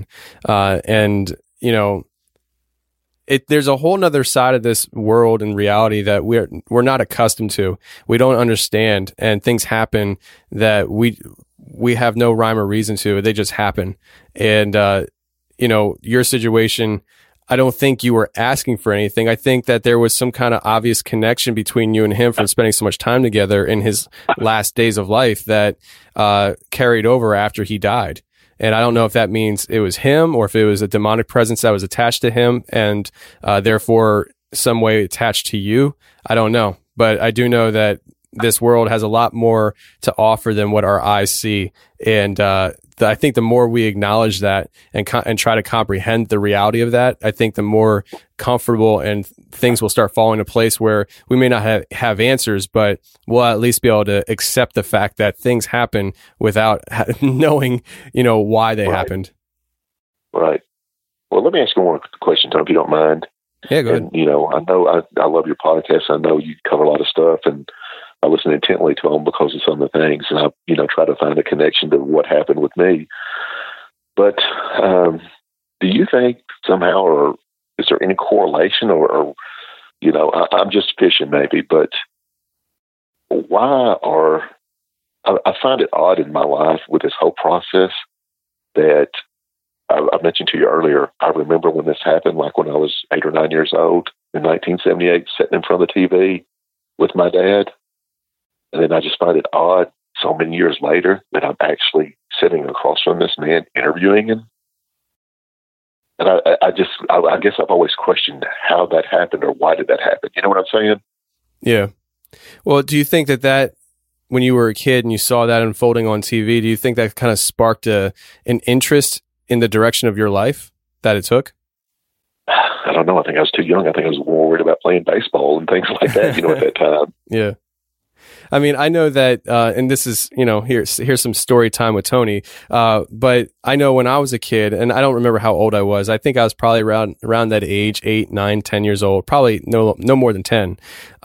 There's a whole nother side of this world and reality that we're not accustomed to. We don't understand, and things happen that we have no rhyme or reason to. They just happen. And your situation, I don't think you were asking for anything. I think that there was some kind of obvious connection between you and him from spending so much time together in his last days of life that carried over after he died. And I don't know if that means it was him or if it was a demonic presence that was attached to him and therefore some way attached to you. I don't know. But I do know that this world has a lot more to offer than what our eyes see. And I think the more we acknowledge that and try to comprehend the reality of that, I think the more comfortable and things will start falling into place where we may not have answers, but we'll at least be able to accept the fact that things happen without knowing, why they happened.
Right. Well, let me ask you one question, Tom, if you don't mind.
Yeah, go ahead.
And, I know I love your podcast. I know you cover a lot of stuff, and I listen intently to them because of some of the things, and I, try to find a connection to what happened with me. But do you think somehow, or is there any correlation, or I'm just fishing maybe, but why I find it odd in my life with this whole process that I mentioned to you earlier. I remember when this happened, like when I was 8 or 9 years old in 1978, sitting in front of the TV with my dad. And then I just find it odd so many years later that I'm actually sitting across from this man interviewing him. And I guess I've always questioned how that happened or why did that happen. You know what I'm saying?
Yeah. Well, do you think that when you were a kid and you saw that unfolding on TV, do you think that kind of sparked an interest in the direction of your life that it took?
I don't know. I think I was too young. I think I was more worried about playing baseball and things like that, at that time.
Yeah. I mean, I know that, and this is, here's some story time with Tony. But I know when I was a kid, and I don't remember how old I was. I think I was probably around that age, 8, 9, 10 years old, probably no more than 10.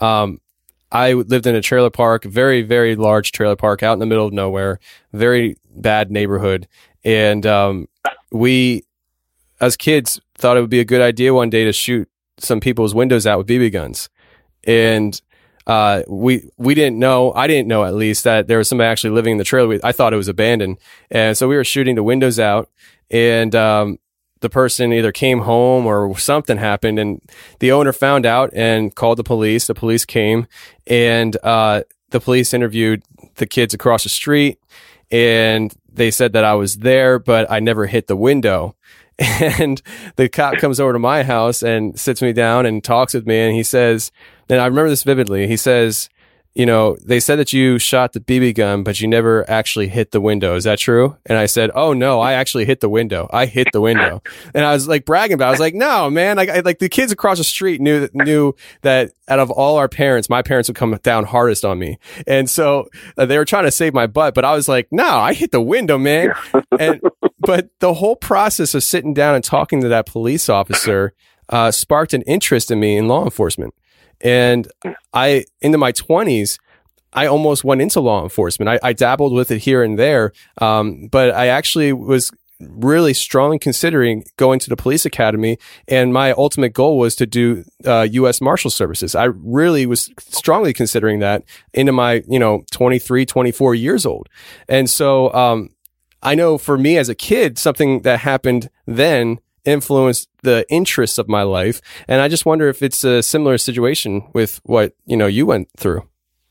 I lived in a trailer park, very, very large trailer park out in the middle of nowhere, very bad neighborhood. And, we, as kids, thought it would be a good idea one day to shoot some people's windows out with BB guns. And, we didn't know, I didn't know at least, that there was somebody actually living in the trailer. I thought it was abandoned. And so we were shooting the windows out, and the person either came home or something happened, and the owner found out and called the police. The police came, and the police interviewed the kids across the street, and they said that I was there, but I never hit the window. And the cop comes over to my house and sits me down and talks with me, and he says, and I remember this vividly, he says, they said that you shot the BB gun, but you never actually hit the window. Is that true? And I said, oh no, I actually hit the window. I hit the window. And I was like bragging about it. I was like, no, man, like the kids across the street knew that out of all our parents, my parents would come down hardest on me. And so they were trying to save my butt, but I was like, no, I hit the window, man. But the whole process of sitting down and talking to that police officer sparked an interest in me in law enforcement. And into my 20s, I almost went into law enforcement. I dabbled with it here and there, but I actually was really strongly considering going to the police academy, and my ultimate goal was to do U.S. Marshal Services. I really was strongly considering that into my 23, 24 years old. And so I know for me as a kid, something that happened then influenced the interests of my life. And I just wonder if it's a similar situation with what, you went through.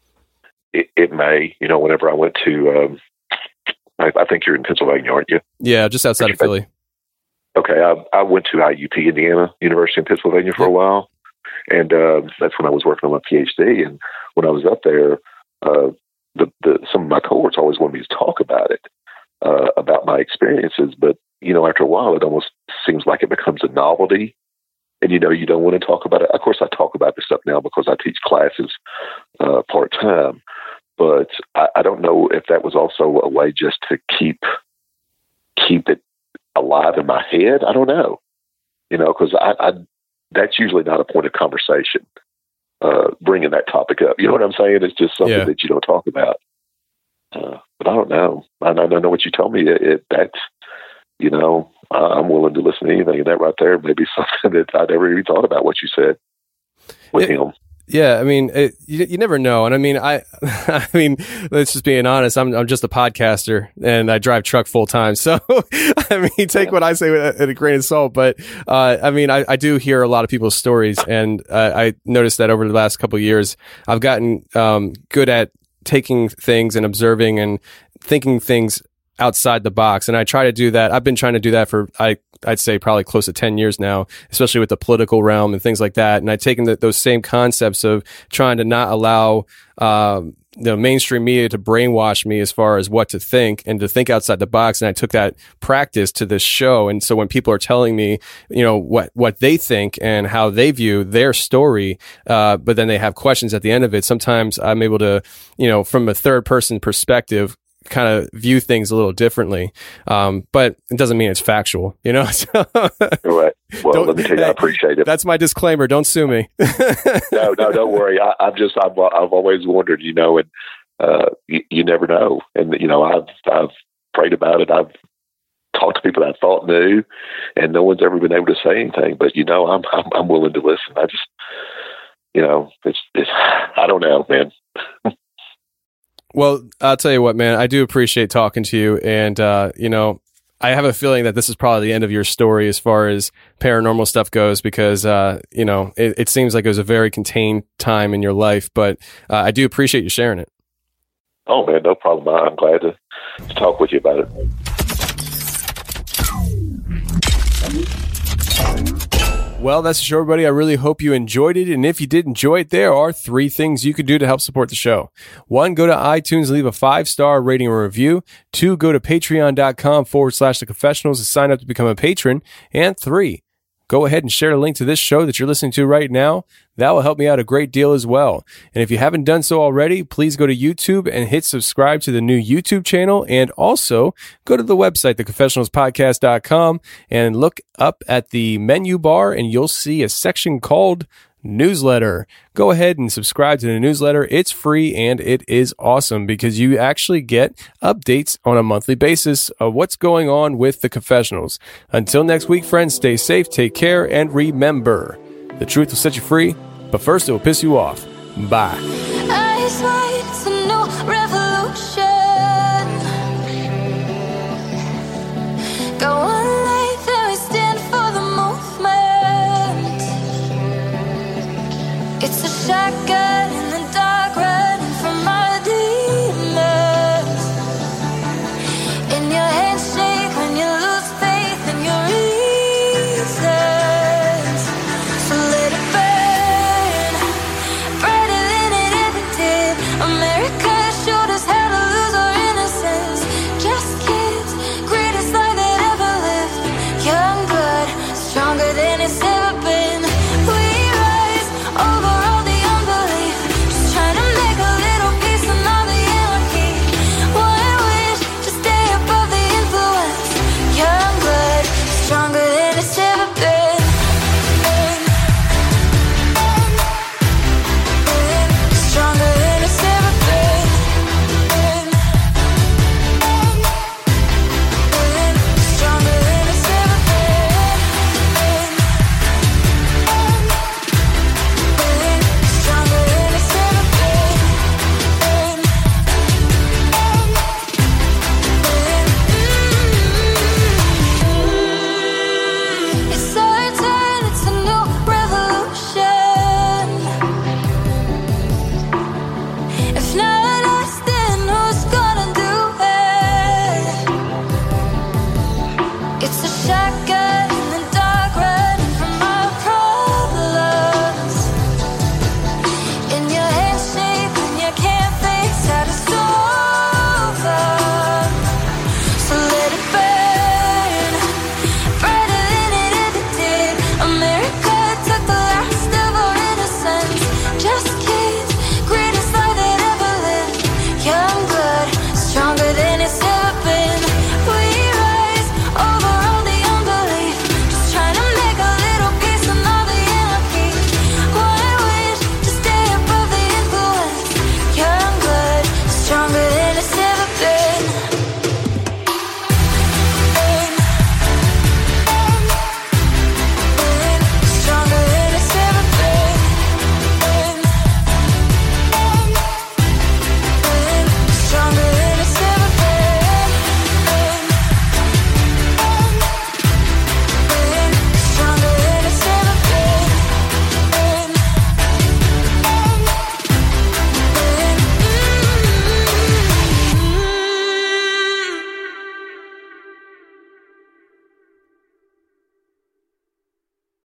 It may, whenever I went to, I think you're in Pennsylvania, aren't you?
Yeah, just outside of Philly.
Okay. I went to IUP, Indiana, University of Pennsylvania for a while. And that's when I was working on my PhD. And when I was up there, some of my cohorts always wanted me to talk about it, about my experiences. But, after a while, it almost seems like it becomes a novelty. And, you don't want to talk about it. Of course, I talk about this stuff now because I teach classes part-time. But I don't know if that was also a way just to keep it alive in my head. I don't know, because that's usually not a point of conversation, bringing that topic up. You know what I'm saying? It's just something that you don't talk about. But I don't know. I don't know what you told me. That's, I'm willing to listen to anything. And that right there may be something that I never even thought about what you said with him.
Yeah, I mean, you never know, and I mean, I mean, let's just being honest. I'm just a podcaster, and I drive truck full time. So, I mean, take what I say with a grain of salt. But I mean, I do hear a lot of people's stories, and I noticed that over the last couple of years, I've gotten good at taking things and observing and thinking things outside the box. And I try to do that. I've been trying to do that for, I'd say probably close to 10 years now, especially with the political realm and things like that. And I've taken those same concepts of trying to not allow the mainstream media to brainwash me as far as what to think and to think outside the box. And I took that practice to this show. And so when people are telling me, what they think and how they view their story, but then they have questions at the end of it, sometimes I'm able to, from a third person perspective, kind of view things a little differently. But it doesn't mean it's factual,
Right. Well, let me tell you, I appreciate it.
That's my disclaimer. Don't sue me.
No, don't worry. I've always wondered, and you never know. And, I've prayed about it. I've talked to people that I thought knew, and no one's ever been able to say anything, but, I'm willing to listen. I just, it's I don't know, man.
Well, I'll tell you what, man, I do appreciate talking to you. And, I have a feeling that this is probably the end of your story as far as paranormal stuff goes, because, it seems like it was a very contained time in your life, but I do appreciate you sharing it.
Oh, man, no problem. I'm glad to talk with you about it.
Well, that's the show, everybody. I really hope you enjoyed it. And if you did enjoy it, there are 3 things you can do to help support the show. 1, go to iTunes, leave a 5-star rating or review. 2, go to patreon.com/theconfessionals to sign up to become a patron. And 3, go ahead and share the link to this show that you're listening to right now. That will help me out a great deal as well. And if you haven't done so already, please go to YouTube and hit subscribe to the new YouTube channel. And also go to the website, theconfessionalspodcast.com, and look up at the menu bar and you'll see a section called Newsletter. Go ahead and subscribe to the newsletter. It's free and it is awesome because you actually get updates on a monthly basis of what's going on with the confessionals. Until next week, friends, stay safe, take care, and remember, the truth will set you free, but first it will piss you off. Bye.
It's a new revolution. Go on life and we stand for the movement. It's a shotgun in the dark, running from our demons. And your hands shake when you lose faith in your reasons. So let it burn, brighter than it ever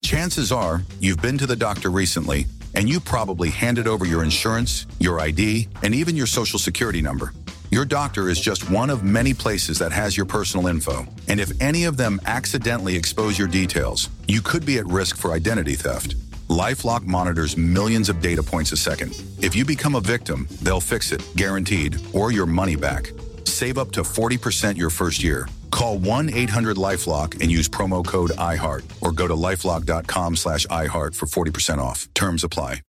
Chances are you've been to the doctor recently, and you probably handed over your insurance, your ID, and even your social security number. Your doctor is just one of many places that has your personal info. And if any of them accidentally expose your details, you could be at risk for identity theft. LifeLock monitors millions of data points a second. If you become a victim, they'll fix it, guaranteed, or your money back. Save up to 40% your first year. Call 1-800-LifeLock and use promo code iHeart or go to LifeLock.com/iHeart for 40% off. Terms apply.